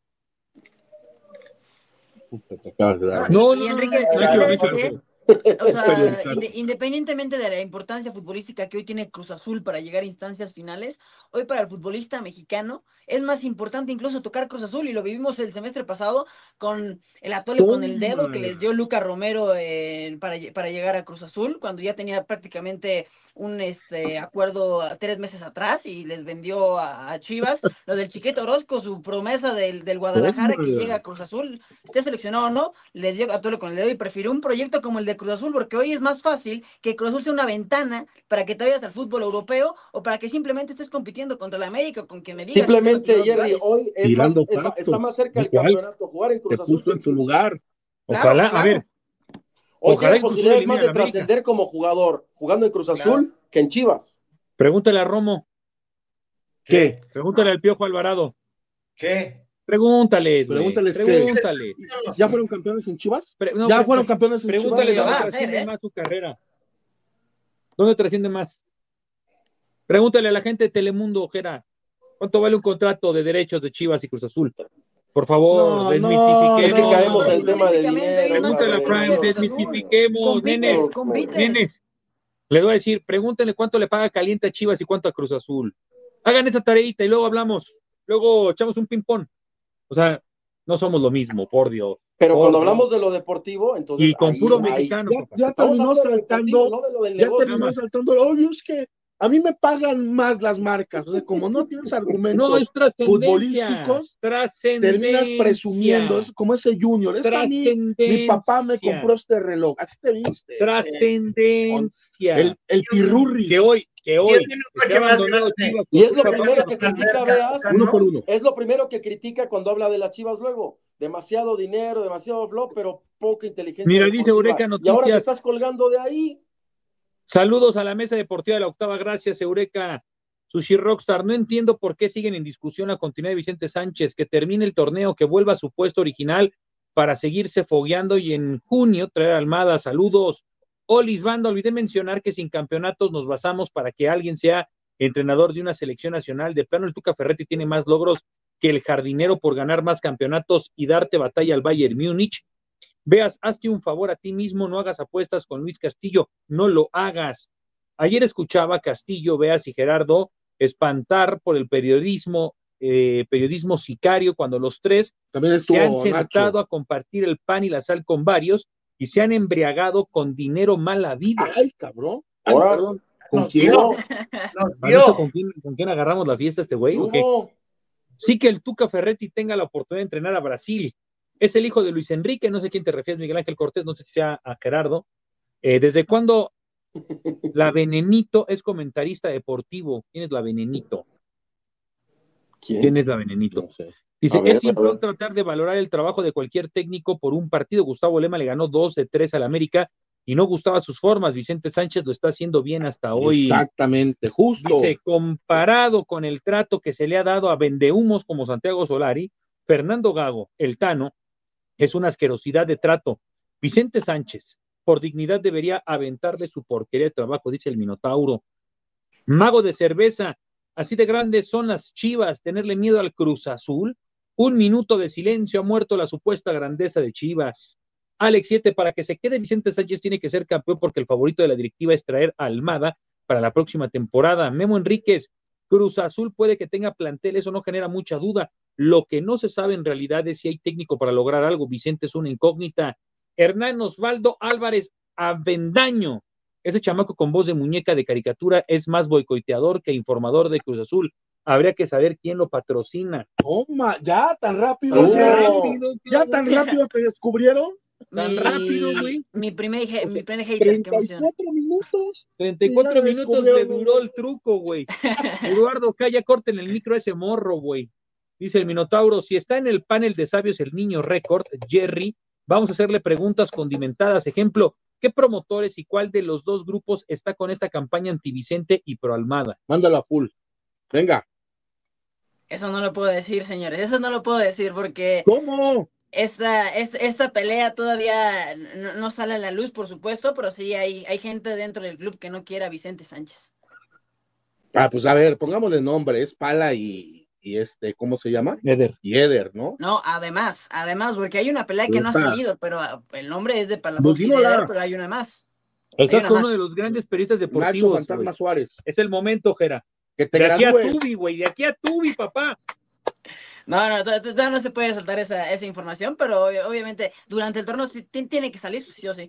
Te acabas de dar. No, No, y, y no, no, Enrique, no, ¿y Nacho, sabes Nacho, qué? Nacho. O sea, Periodizar. inde- independientemente de la importancia futbolística que hoy tiene Cruz Azul para llegar a instancias finales, hoy para el futbolista mexicano es más importante incluso tocar Cruz Azul, y lo vivimos el semestre pasado con el atole con el dedo que les dio Luca Romero eh, para, lle- para llegar a Cruz Azul, cuando ya tenía prácticamente un este acuerdo a- tres meses atrás y les vendió a, a Chivas. Lo del Chiquete Orozco, su promesa del, del Guadalajara, que llega a Cruz Azul, esté seleccionado o no, les llega a tole con el dedo, y prefirió un proyecto como el de Cruz Azul, porque hoy es más fácil que Cruz Azul sea una ventana para que te vayas al fútbol europeo o para que simplemente estés compitiendo contra la América, o con que me digas. Simplemente, "Estos Jerry, rivales". hoy es más, Tirando es ma- pasto. está más cerca del Igual. campeonato jugar en Cruz Te Azul puso que en en su Chivas. lugar. Claro, Ojalá, a claro. ver, Hoy ojalá tiene el Cruz Azul posibilidades más elimine de a América. trascender como jugador jugando en Cruz Azul que en Chivas. Pregúntale a Romo, ¿Qué? pregúntale al Piojo Alvarado, ¿Qué? pregúntales, güey, Pregúntales qué. pregúntale. ¿Ya fueron campeones en Chivas? Pre- no, ¿Ya pre- fueron campeones en Pregúntale Y lo Chivas? van dónde a hacer, trasciende ¿eh? más su carrera. ¿Dónde trasciende más? Pregúntale a la gente de Telemundo, Ojera, ¿cuánto vale un contrato de derechos de Chivas y Cruz Azul? Por favor, No, desmitifiquemos. Es que caemos en el tema de Futbolísticamente hoy dinero. es más Pregúntale a padre. competitivo Prime, Cruz Azul. desmitifiquemos, nenes, Compites, compites. nenes. Les voy a decir, pregúntenle cuánto le paga Caliente a Chivas y cuánto a Cruz Azul. Hagan esa tareita y luego hablamos. Luego echamos un ping-pong. O sea, no somos lo mismo, por Dios. Pero por cuando Dios. hablamos de lo deportivo, entonces. Y con ahí- puro ahí- mexicano, Ya, papá. ya Estamos terminó hablando de lo deportivo, saltando. no de lo del Ya negocio. terminó saltando. Obvio, es que a mí me pagan más las marcas. O sea, como no tienes argumentos No, es trascendencia. futbolísticos, Trascendencia. terminas presumiendo. Es como ese Junior. Es para mí, mi papá me Trascendencia. compró este reloj. Así te viste. Trascendencia. El, el pirurri. Que hoy, que hoy, tiene un esté coche más abandonado grande. Chivas. Y es lo por culpa primero de- que critica, veas. Uno por uno. Es lo primero que critica cuando habla de las Chivas luego. Demasiado dinero, demasiado flop, pero poca inteligencia. Mira, dice deportiva. Eureka Y ahora te Noticias. estás colgando de ahí. Saludos a la mesa deportiva de la octava, gracias, Eureka. Sushi Rockstar, no entiendo por qué siguen en discusión la continuidad de Vicente Sánchez, que termine el torneo, que vuelva a su puesto original para seguirse fogueando y en junio traer a Almada. Saludos. Olis Banda, olvidé mencionar que sin campeonatos nos basamos para que alguien sea entrenador de una selección nacional. De plano, el Tuca Ferretti tiene más logros que el jardinero por ganar más campeonatos y darte batalla al Bayern Múnich. Veas, hazte un favor a ti mismo, no hagas apuestas con Luis Castillo, no lo hagas. Ayer escuchaba a Castillo, Veas y Gerardo espantar por el periodismo, eh, periodismo sicario, cuando los tres También estuvo, se han sentado Nacho. a compartir el pan y la sal con varios y se han embriagado con dinero mal habido. Ay, cabrón. Ay, Ahora, perdón. ¿Con Nos quién? dio, nos dio. ¿Con quién, ¿Con quién agarramos la fiesta este güey? ¿O qué? ¿cómo? Sí que el Tuca Ferretti tenga la oportunidad de entrenar a Brasil. Es el hijo de Luis Enrique, no sé quién te refieres, Miguel Ángel Cortés, no sé si sea a Gerardo. Eh, ¿Desde cuándo la Venenito es comentarista deportivo? ¿Quién es la Venenito? ¿Quién? ¿Quién es la Venenito? No sé. Dice, A ver, es simple a ver. tratar de valorar el trabajo de cualquier técnico por un partido. Gustavo Lema le ganó dos de tres al América y no gustaba sus formas. Vicente Sánchez lo está haciendo bien hasta hoy. Exactamente, justo. Dice, comparado con el trato que se le ha dado a vendehumos como Santiago Solari, Fernando Gago, el Tano, es una asquerosidad de trato. Vicente Sánchez, por dignidad debería aventarle su porquería de trabajo, dice el Minotauro. Mago de cerveza, así de grandes son las Chivas, tenerle miedo al Cruz Azul. Un minuto de silencio, ha muerto la supuesta grandeza de Chivas. Alex siete, para que se quede Vicente Sánchez tiene que ser campeón porque el favorito de la directiva es traer a Almada para la próxima temporada. Memo Enríquez, Cruz Azul puede que tenga plantel, eso no genera mucha duda. Lo que no se sabe en realidad es si hay técnico para lograr algo. Vicente es una incógnita. Hernán Osvaldo Álvarez Avendaño, ese chamaco con voz de muñeca de caricatura es más boicoteador que informador de Cruz Azul. Habría que saber quién lo patrocina. Toma, ya tan rápido, Oh. ya, rápido, ya tan rápido te descubrieron. Tan Mi, rápido, güey. mi primer, he- O sea, mi primer hater, qué emoción. treinta y cuatro minutos. treinta y cuatro Ya minutos le descubrieron. duró el truco, güey. Eduardo, calla, corten el micro a ese morro, güey. Dice el Minotauro, si está en el panel de sabios el niño récord, Jerry, vamos a hacerle preguntas condimentadas. Ejemplo, ¿qué promotores y cuál de los dos grupos está con esta campaña anti-Vicente y pro Almada? Mándalo a full. Venga. Eso no lo puedo decir, señores. Eso no lo puedo decir porque ¿Cómo? esta, esta, esta pelea todavía no, no sale a la luz, por supuesto, pero sí hay, hay gente dentro del club que no quiere a Vicente Sánchez. Ah, pues a ver, pongámosle nombre, es Pala y, y este, ¿cómo se llama? Eder. Y Eder, ¿no? No, además, además, porque hay una pelea que no ha Está. salido, pero ah, el nombre es de Pues Palafox y de dímela. Eder, pero hay una más. Estás una con más. uno de los grandes periodistas Nacho deportivos, Fantasma güey. Suárez. Es el momento, Jera. Que te De aquí a gradúes. Tubi, güey, de aquí a Tubi, papá. No, no, to- to- todavía no se puede saltar esa, esa información, pero ob- obviamente durante el torneo sí ti- tiene que salir, sí o sí.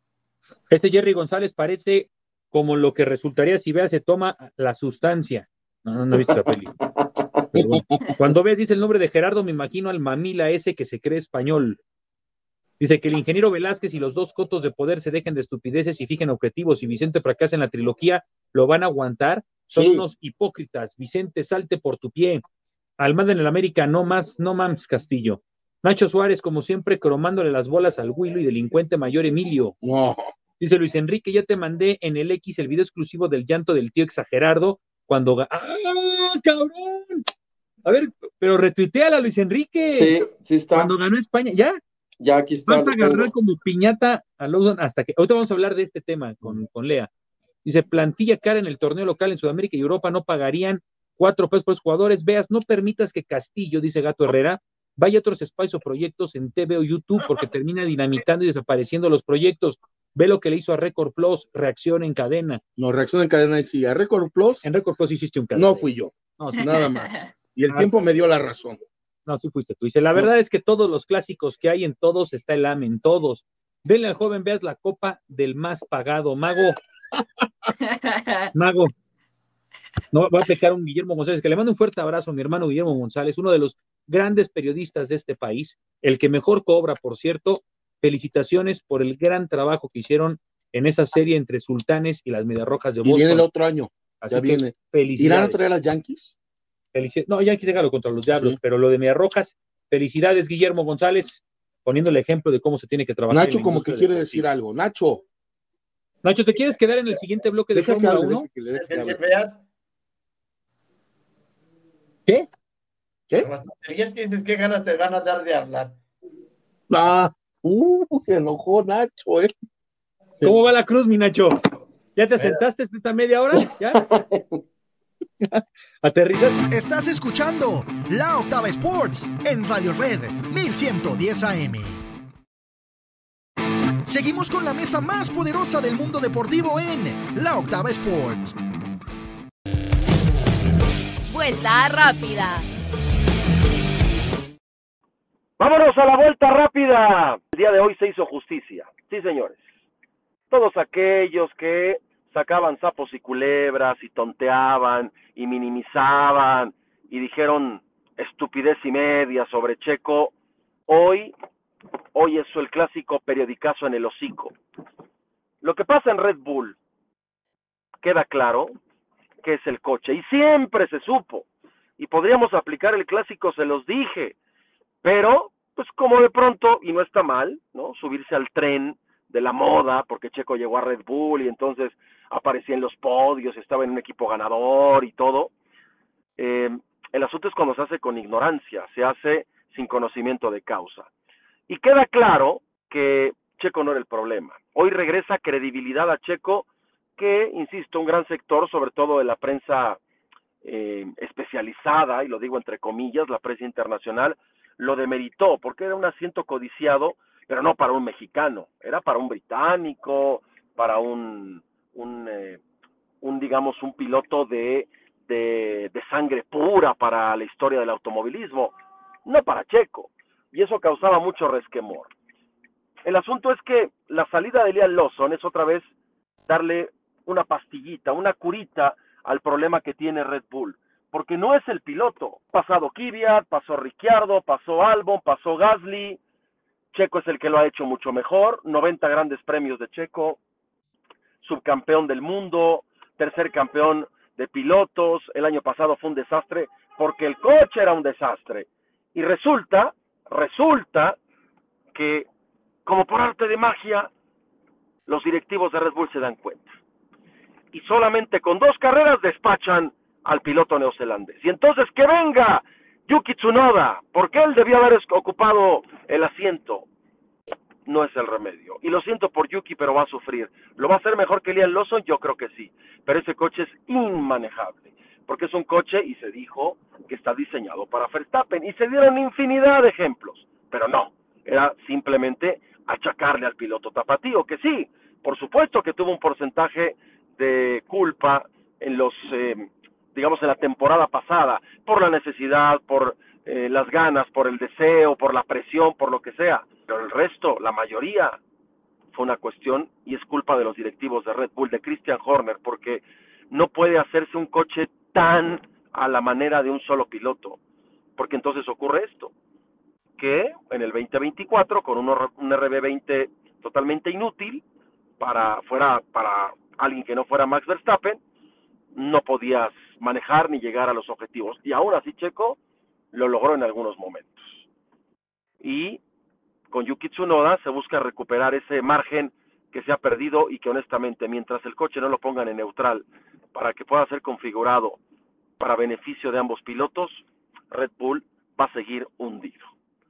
Este Jerry González parece como lo que resultaría si Vea se toma la sustancia. No, no, no he visto la peli. Pero bueno. Cuando ves, dice el nombre de Gerardo, me imagino al mamila ese que se cree español. Dice que el ingeniero Velázquez y los dos cotos de poder se dejen de estupideces y fijen objetivos. Si Vicente fracasa en la trilogía, ¿lo van a aguantar? Son Sí. unos hipócritas. Vicente, salte por tu pie. Almada en el América, no más, no mames, Castillo. Nacho Suárez, como siempre, cromándole las bolas al Huilo y delincuente mayor Emilio. No. Dice Luis Enrique, ya te mandé en el X el video exclusivo del llanto del tío exagerado cuando... ga- ¡Ah, cabrón! A ver, pero retuiteala, Luis Enrique. Sí, sí está. Cuando ganó España, ya. Ya aquí está. Vas a lo tengo. agarrar como piñata a Lawson hasta que... Ahorita vamos a hablar de este tema con, con Lea. Dice, plantilla cara en el torneo local en Sudamérica y Europa no pagarían cuatro pesos por los jugadores. Veas, no permitas que Castillo, dice Gato Herrera, vaya a otros espacios o proyectos en T V o YouTube porque termina dinamitando y desapareciendo los proyectos. Ve lo que le hizo a Record Plus, reacción en cadena. No, reacción en cadena y sí. A Record Plus En Record Plus hiciste un cadena. no fui yo. No, sí, Nada más. Y el Ah. tiempo me dio la razón. no, sí fuiste tú. Dice, la verdad es que todos los clásicos que hay en todos está el A M E, en todos. Denle al joven, veas la copa del más pagado. Mago, Mago. No, va a aplicar un Guillermo González, que le mando un fuerte abrazo a mi hermano Guillermo González, uno de los grandes periodistas de este país, el que mejor cobra, por cierto. Felicitaciones por el gran trabajo que hicieron en esa serie entre Sultanes y las Mediarrojas de Y Boston. viene el otro año. Así Ya que viene. ¿Irán a felicidades. traer a los Yankees? Felici- No, ya quise dejarlo contra los Diablos, Sí. pero lo de Mediarrojas, felicidades, Guillermo González, poniendo el ejemplo de cómo se tiene que trabajar. Nacho en la como que industria quiere deportiva. decir algo. Nacho, Nacho, ¿te quieres quedar en el siguiente bloque de deja que Fórmula hable, uno? deja que le deje que El hable. Cepellas. ¿Qué? ¿Qué? Las tonterías que dices, qué ganas te van a dar de hablar. Ah, uh, se enojó Nacho, ¿eh? ¿Cómo va la cruz, mi Nacho? ¿Ya te sentaste esta media hora? ¿Ya? Aterrizas. Estás escuchando La Octava Sports en Radio Red mil ciento diez A M. Seguimos con la mesa más poderosa del mundo deportivo en La Octava Sports. Vuelta rápida. Vámonos a la vuelta rápida. El día de hoy se hizo justicia. Sí, señores. Todos aquellos que sacaban sapos y culebras y tonteaban y minimizaban y dijeron estupidez y media sobre Checo, hoy, hoy es el clásico periodicazo en el hocico. Lo que pasa en Red Bull, queda claro que es el coche, y siempre se supo, y podríamos aplicar el clásico, se los dije, pero, pues como de pronto, y no está mal, ¿no? Subirse al tren de la moda, porque Checo llegó a Red Bull y entonces aparecía en los podios, estaba en un equipo ganador y todo. Eh, el asunto es cuando se hace con ignorancia, se hace sin conocimiento de causa. Y queda claro que Checo no era el problema. Hoy regresa credibilidad a Checo, que, insisto, un gran sector, sobre todo de la prensa eh, especializada, y lo digo entre comillas, la prensa internacional, lo demeritó, porque era un asiento codiciado, pero no para un mexicano, era para un británico, para un, un, eh, un digamos, un piloto de, de, de sangre pura para la historia del automovilismo, no para Checo, y eso causaba mucho resquemor. El asunto es que la salida de Liam Lawson es otra vez darle una pastillita, una curita al problema que tiene Red Bull, porque no es el piloto. Pasado Kvyat, pasó Ricciardo, pasó Albon, pasó Gasly. Checo es el que lo ha hecho mucho mejor, noventa grandes premios de Checo, subcampeón del mundo, tercer campeón de pilotos, el año pasado fue un desastre porque el coche era un desastre. Y resulta, resulta que como por arte de magia, los directivos de Red Bull se dan cuenta. Y solamente con dos carreras despachan al piloto neozelandés. Y entonces que venga Yuki Tsunoda, porque él debió haber ocupado el asiento. No es el remedio. Y lo siento por Yuki, pero va a sufrir. ¿Lo va a hacer mejor que Liam Lawson? Yo creo que sí. Pero ese coche es inmanejable. Porque es un coche, y se dijo, que está diseñado para Verstappen. Y se dieron infinidad de ejemplos. Pero no. Era simplemente achacarle al piloto tapatío, que sí, por supuesto que tuvo un porcentaje de culpa en los, eh, digamos, en la temporada pasada, por la necesidad, por eh, las ganas, por el deseo, por la presión, por lo que sea. Pero el resto, la mayoría, fue una cuestión, y es culpa de los directivos de Red Bull, de Christian Horner, porque no puede hacerse un coche tan a la manera de un solo piloto, porque entonces ocurre esto, que en el veinte veinticuatro, con un, un R B veinte totalmente inútil, para, fuera, para alguien que no fuera Max Verstappen, no podías manejar ni llegar a los objetivos. Y aún así Checo lo logró en algunos momentos. Y con Yuki Tsunoda se busca recuperar ese margen que se ha perdido y que honestamente, mientras el coche no lo pongan en neutral para que pueda ser configurado para beneficio de ambos pilotos, Red Bull va a seguir hundido.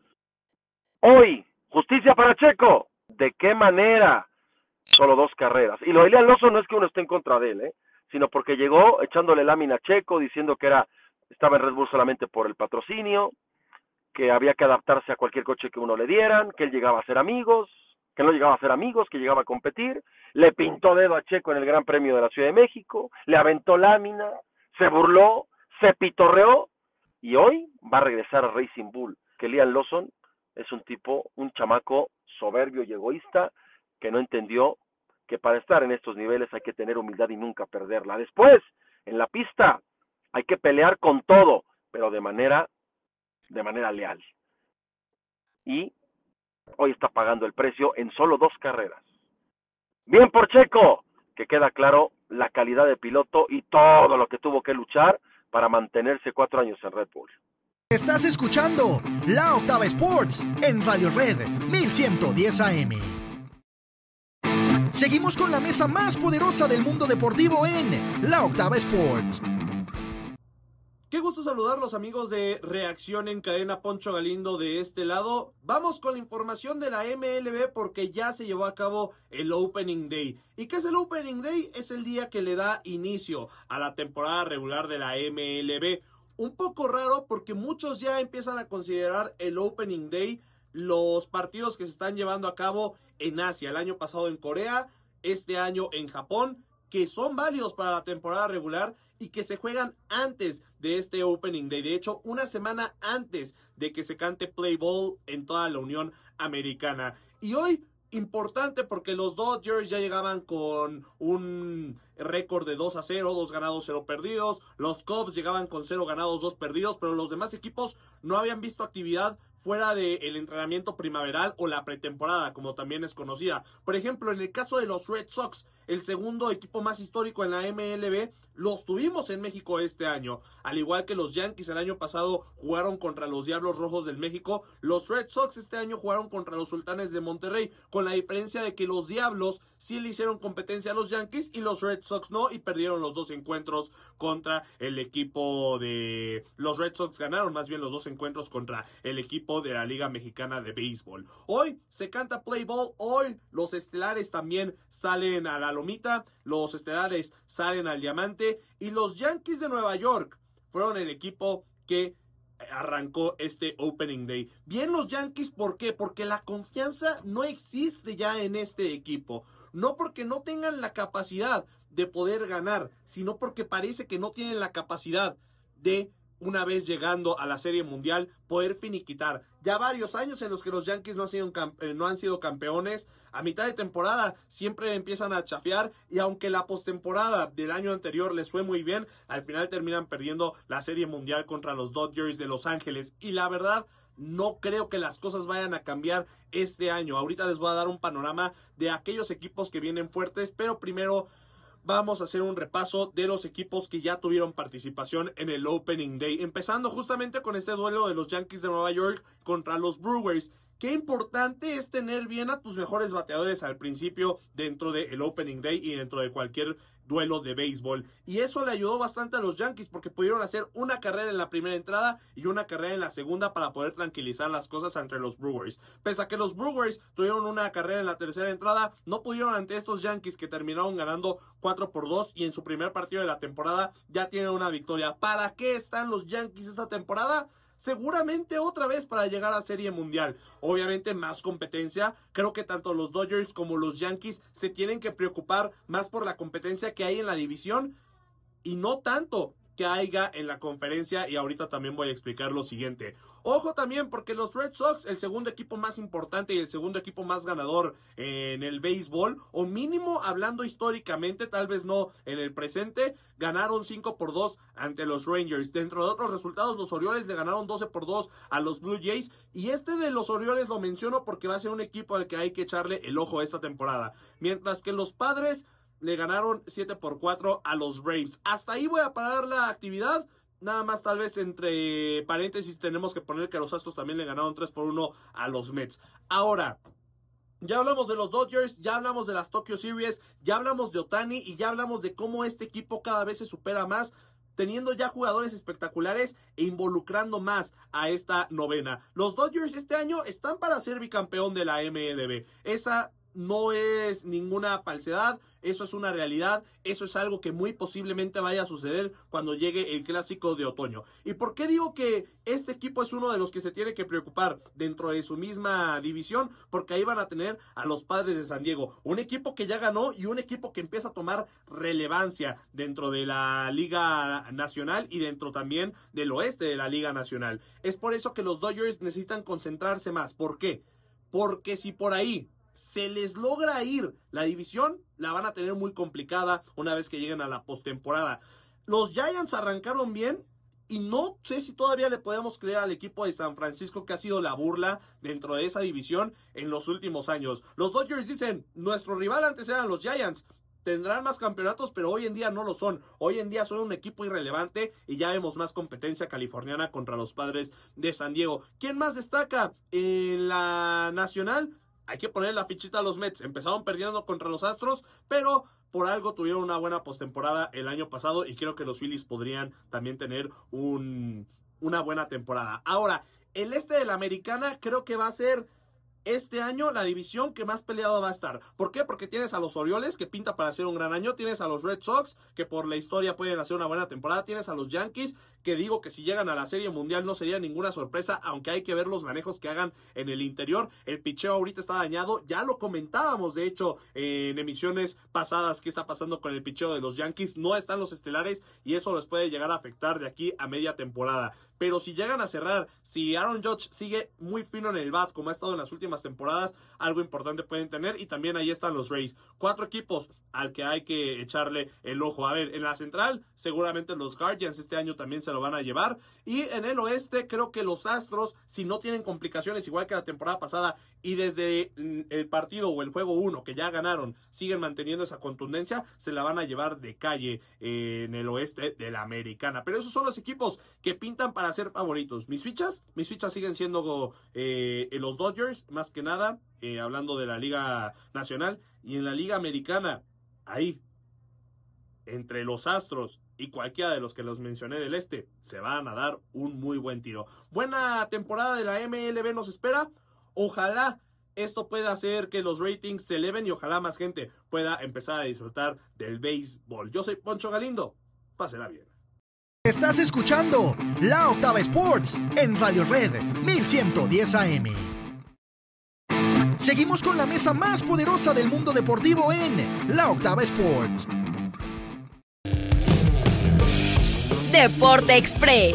Hoy, justicia para Checo. ¿De qué manera? Solo dos carreras. Y lo de Liam Lawson no es que uno esté en contra de él, ¿eh? Sino porque llegó echándole lámina a Checo, diciendo que era estaba en Red Bull solamente por el patrocinio, que había que adaptarse a cualquier coche que uno le dieran, que él llegaba a ser amigos, que no llegaba a ser amigos, que llegaba a competir. Le pintó dedo a Checo en el Gran Premio de la Ciudad de México, le aventó lámina, se burló, se pitorreó, y hoy va a regresar a Racing Bull, que Liam Lawson es un tipo, un chamaco soberbio y egoísta, que no entendió que para estar en estos niveles hay que tener humildad y nunca perderla. Después, en la pista, hay que pelear con todo, pero de manera, de manera leal. Y hoy está pagando el precio en solo dos carreras. Bien por Checo, que queda claro la calidad de piloto y todo lo que tuvo que luchar para mantenerse cuatro años en Red Bull. Estás escuchando La Octava Sports en Radio Red mil ciento diez A M. Seguimos con la mesa más poderosa del mundo deportivo en La Octava Sports. Qué gusto saludarlos, amigos de Reacción en Cadena. Poncho Galindo de este lado. Vamos con la información de la M L B porque ya se llevó a cabo el Opening Day. ¿Y qué es el Opening Day? Es el día que le da inicio a la temporada regular de la M L B. Un poco raro porque muchos ya empiezan a considerar el Opening Day los partidos que se están llevando a cabo en Asia. El año pasado en Corea, este año en Japón, que son válidos para la temporada regular y que se juegan antes de este Opening Day. De hecho, una semana antes de que se cante Play Ball en toda la Unión Americana. Y hoy, importante porque los Dodgers ya llegaban con un récord de dos a cero, dos ganados, cero perdidos. Los Cubs llegaban con cero ganados, dos perdidos, pero los demás equipos no habían visto actividad fuera del entrenamiento primaveral o la pretemporada, como también es conocida. Por ejemplo, en el caso de los Red Sox, el segundo equipo más histórico en la M L B, los tuvimos en México este año. Al igual que los Yankees el año pasado jugaron contra los Diablos Rojos del México, los Red Sox este año jugaron contra los Sultanes de Monterrey, con la diferencia de que los Diablos sí le hicieron competencia a los Yankees y los Red Sox no, y perdieron los dos encuentros contra el equipo de... Los Red Sox ganaron más bien los dos encuentros contra el equipo de la Liga Mexicana de Béisbol. Hoy se canta Play Ball, hoy los estelares también salen a la lomita, los estelares salen al diamante, y los Yankees de Nueva York fueron el equipo que arrancó este Opening Day. Bien los Yankees, ¿por qué? Porque la confianza no existe ya en este equipo. No porque no tengan la capacidad de poder ganar, sino porque parece que no tienen la capacidad de, una vez llegando a la Serie Mundial, poder finiquitar. Ya varios años en los que los Yankees no han sido, no han sido campeones. A mitad de temporada siempre empiezan a chafear, y aunque la postemporada del año anterior les fue muy bien, al final terminan perdiendo la Serie Mundial contra los Dodgers de Los Ángeles. Y la verdad, no creo que las cosas vayan a cambiar este año. Ahorita les voy a dar un panorama de aquellos equipos que vienen fuertes, pero primero vamos a hacer un repaso de los equipos que ya tuvieron participación en el Opening Day, empezando justamente con este duelo de los Yankees de Nueva York contra los Brewers. Qué importante es tener bien a tus mejores bateadores al principio dentro del Opening Day y dentro de cualquier duelo de béisbol. Y eso le ayudó bastante a los Yankees porque pudieron hacer una carrera en la primera entrada y una carrera en la segunda para poder tranquilizar las cosas entre los Brewers. Pese a que los Brewers tuvieron una carrera en la tercera entrada, no pudieron ante estos Yankees que terminaron ganando cuatro por dos y en su primer partido de la temporada ya tienen una victoria. ¿Para qué están los Yankees esta temporada? Seguramente otra vez para llegar a Serie Mundial. Obviamente más competencia. Creo que tanto los Dodgers como los Yankees se tienen que preocupar más por la competencia que hay en la división y no tanto que haya en la conferencia, y ahorita también voy a explicar lo siguiente. Ojo también porque los Red Sox, el segundo equipo más importante y el segundo equipo más ganador en el béisbol, o mínimo hablando históricamente, tal vez no en el presente, ganaron cinco por dos ante los Rangers. Dentro de otros resultados, los Orioles le ganaron doce por dos a los Blue Jays, y este de los Orioles lo menciono porque va a ser un equipo al que hay que echarle el ojo esta temporada. Mientras que los Padres le ganaron siete por cuatro a los Braves. Hasta ahí voy a parar la actividad. Nada más, tal vez entre paréntesis tenemos que poner que los Astros también le ganaron tres por uno a los Mets. Ahora, ya hablamos de los Dodgers, ya hablamos de las Tokyo Series, ya hablamos de Ohtani y ya hablamos de cómo este equipo cada vez se supera más, teniendo ya jugadores espectaculares e involucrando más a esta novena. Los Dodgers este año están para ser bicampeón de la M L B. Esa no es ninguna falsedad, eso es una realidad, eso es algo que muy posiblemente vaya a suceder cuando llegue el clásico de otoño. ¿Y por qué digo que este equipo es uno de los que se tiene que preocupar dentro de su misma división? Porque ahí van a tener a los Padres de San Diego, un equipo que ya ganó y un equipo que empieza a tomar relevancia dentro de la Liga Nacional y dentro también del oeste de la Liga Nacional. Es por eso que los Dodgers necesitan concentrarse más. ¿Por qué? Porque si por ahí se les logra ir la división, la van a tener muy complicada una vez que lleguen a la postemporada. Los Giants arrancaron bien y no sé si todavía le podemos creer al equipo de San Francisco, que ha sido la burla dentro de esa división en los últimos años. Los Dodgers dicen, nuestro rival antes eran los Giants, tendrán más campeonatos, pero hoy en día no lo son. Hoy en día son un equipo irrelevante y ya vemos más competencia californiana contra los Padres de San Diego. ¿Quién más destaca en la nacional? Hay que poner la fichita a los Mets. Empezaron perdiendo contra los Astros, pero por algo tuvieron una buena postemporada el año pasado y creo que los Phillies podrían también tener un, una buena temporada. Ahora, el este de la Americana creo que va a ser este año la división que más peleado va a estar. ¿Por qué? Porque tienes a los Orioles, que pinta para hacer un gran año, tienes a los Red Sox, que por la historia pueden hacer una buena temporada, tienes a los Yankees, que digo que si llegan a la Serie Mundial no sería ninguna sorpresa, aunque hay que ver los manejos que hagan en el interior. El picheo ahorita está dañado, ya lo comentábamos de hecho en emisiones pasadas qué está pasando con el picheo de los Yankees, no están los estelares y eso les puede llegar a afectar de aquí a media temporada. Pero si llegan a cerrar, si Aaron Judge sigue muy fino en el bat, como ha estado en las últimas temporadas, algo importante pueden tener. Y también ahí están los Rays. Cuatro equipos al que hay que echarle el ojo. A ver, en la central, seguramente los Guardians este año también se lo van a llevar. Y en el oeste, creo que los Astros, si no tienen complicaciones igual que la temporada pasada, y desde el partido o el juego uno que ya ganaron, siguen manteniendo esa contundencia, se la van a llevar de calle eh, en el oeste de la Americana. Pero esos son los equipos que pintan para ser favoritos. Mis fichas, mis fichas siguen siendo eh, los Dodgers, más que nada, eh, hablando de la Liga Nacional, y en la Liga Americana, ahí, entre los Astros y cualquiera de los que los mencioné del este, se van a dar un muy buen tiro. Buena temporada de la M L B nos espera. Ojalá esto pueda hacer que los ratings se eleven y ojalá más gente pueda empezar a disfrutar del béisbol. Yo soy Poncho Galindo, pásela bien. Estás escuchando La Octava Sports en Radio Red mil ciento diez A M. Seguimos con la mesa más poderosa del mundo deportivo en La Octava Sports. Deporte Express.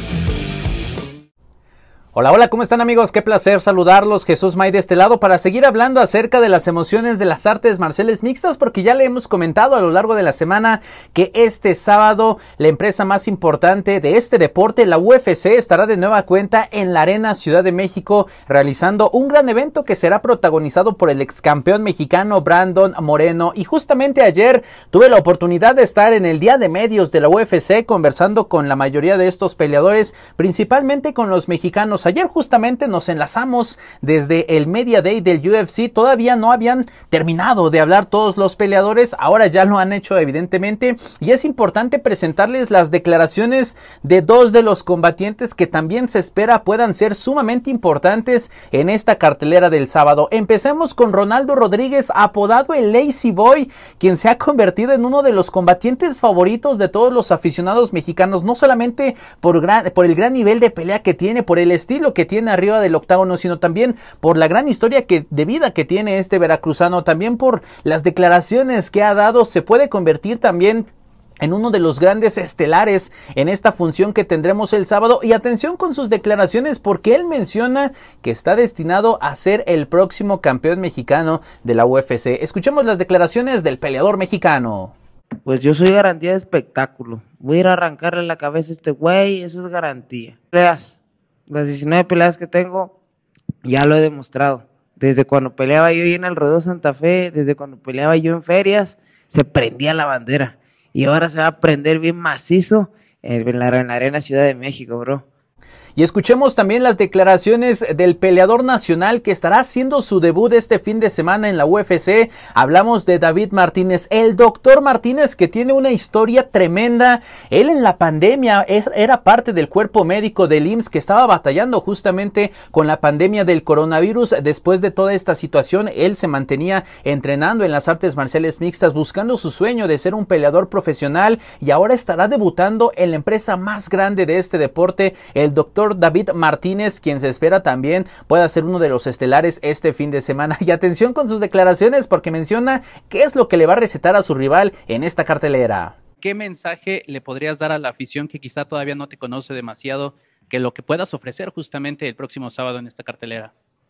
Hola, hola, ¿cómo están amigos? Qué placer saludarlos, Jesús May de este lado para seguir hablando acerca de las emociones de las artes marciales mixtas, porque ya le hemos comentado a lo largo de la semana que este sábado la empresa más importante de este deporte, la U F C, estará de nueva cuenta en la Arena Ciudad de México realizando un gran evento que será protagonizado por el ex campeón mexicano Brandon Moreno. Y justamente ayer tuve la oportunidad de estar en el día de medios de la U F C conversando con la mayoría de estos peleadores, principalmente con los mexicanos. Ayer justamente nos enlazamos desde el Media Day del U F C. Todavía no habían terminado de hablar todos los peleadores, ahora ya lo han hecho evidentemente, y es importante presentarles las declaraciones de dos de los combatientes que también se espera puedan ser sumamente importantes en esta cartelera del sábado. Empecemos con Ronaldo Rodríguez, apodado el Lazy Boy, quien se ha convertido en uno de los combatientes favoritos de todos los aficionados mexicanos, no solamente por, gran, por el gran nivel de pelea que tiene, por el estilo que tiene arriba del octágono, sino también por la gran historia que, de vida que tiene este veracruzano, también por las declaraciones que ha dado. Se puede convertir también en uno de los grandes estelares en esta función que tendremos el sábado. Y atención con sus declaraciones, porque él menciona que está destinado a ser el próximo campeón mexicano de la U F C. Escuchemos las declaraciones del peleador mexicano. Pues yo soy garantía de espectáculo. Voy a ir a arrancarle la cabeza a este güey, eso es garantía. Peleas, las diecinueve peleas que tengo, ya lo he demostrado. Desde cuando peleaba yo en el Rodeo Santa Fe, desde cuando peleaba yo en ferias, se prendía la bandera. Y ahora se va a prender bien macizo en la, en la Arena Ciudad de México, bro. Y escuchemos también las declaraciones del peleador nacional que estará haciendo su debut este fin de semana en la U F C. Hablamos de David Martínez, el doctor Martínez, que tiene una historia tremenda. Él en la pandemia es, era parte del cuerpo médico del I M S S que estaba batallando justamente con la pandemia del coronavirus. Después de toda esta situación, él se mantenía entrenando en las artes marciales mixtas, buscando su sueño de ser un peleador profesional, y ahora estará debutando en la empresa más grande de este deporte, el doctor David Martínez, quien se espera también pueda ser uno de los estelares este fin de semana. Y atención con sus declaraciones, porque menciona qué es lo que le va a recetar a su rival en esta cartelera. ¿Qué mensaje le podrías dar a la afición que quizá todavía no te conoce demasiado, que lo que puedas ofrecer justamente el próximo sábado en esta cartelera?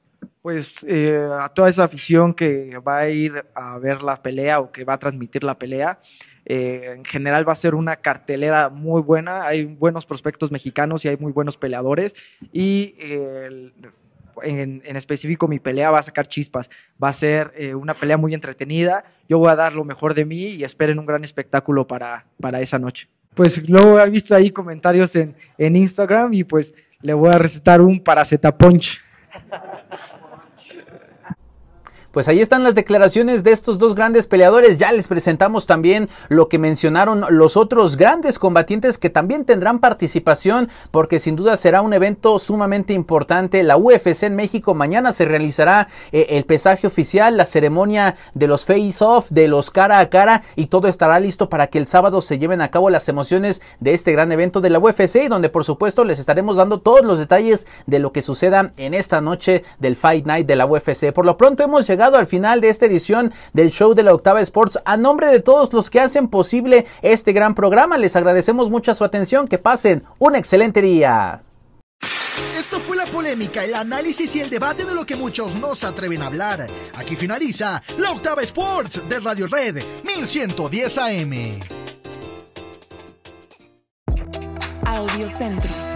Pues eh, a toda esa afición que va a ir a ver la pelea o que va a transmitir la pelea, Eh, en general va a ser una cartelera muy buena. Hay buenos prospectos mexicanos y hay muy buenos peleadores, y eh, en, en específico mi pelea va a sacar chispas. Va a ser eh, una pelea muy entretenida. Yo voy a dar lo mejor de mí y esperen un gran espectáculo para, para esa noche. Pues luego he visto ahí comentarios en, en Instagram y pues le voy a recetar un Paracetapunch. Pues ahí están las declaraciones de estos dos grandes peleadores. Ya les presentamos también lo que mencionaron los otros grandes combatientes que también tendrán participación, porque sin duda será un evento sumamente importante. La U F C en México, mañana se realizará eh, el pesaje oficial, la ceremonia de los face-off, de los cara a cara, y todo estará listo para que el sábado se lleven a cabo las emociones de este gran evento de la U F C, y donde por supuesto les estaremos dando todos los detalles de lo que suceda en esta noche del Fight Night de la U F C. Por lo pronto hemos llegado al final de esta edición del show de la Octava Sports. A nombre de todos los que hacen posible este gran programa, les agradecemos mucho su atención. Que pasen un excelente día. Esto fue la polémica, el análisis y el debate de lo que muchos no se atreven a hablar. Aquí finaliza la Octava Sports de Radio Red mil ciento diez A M. Audio Centro.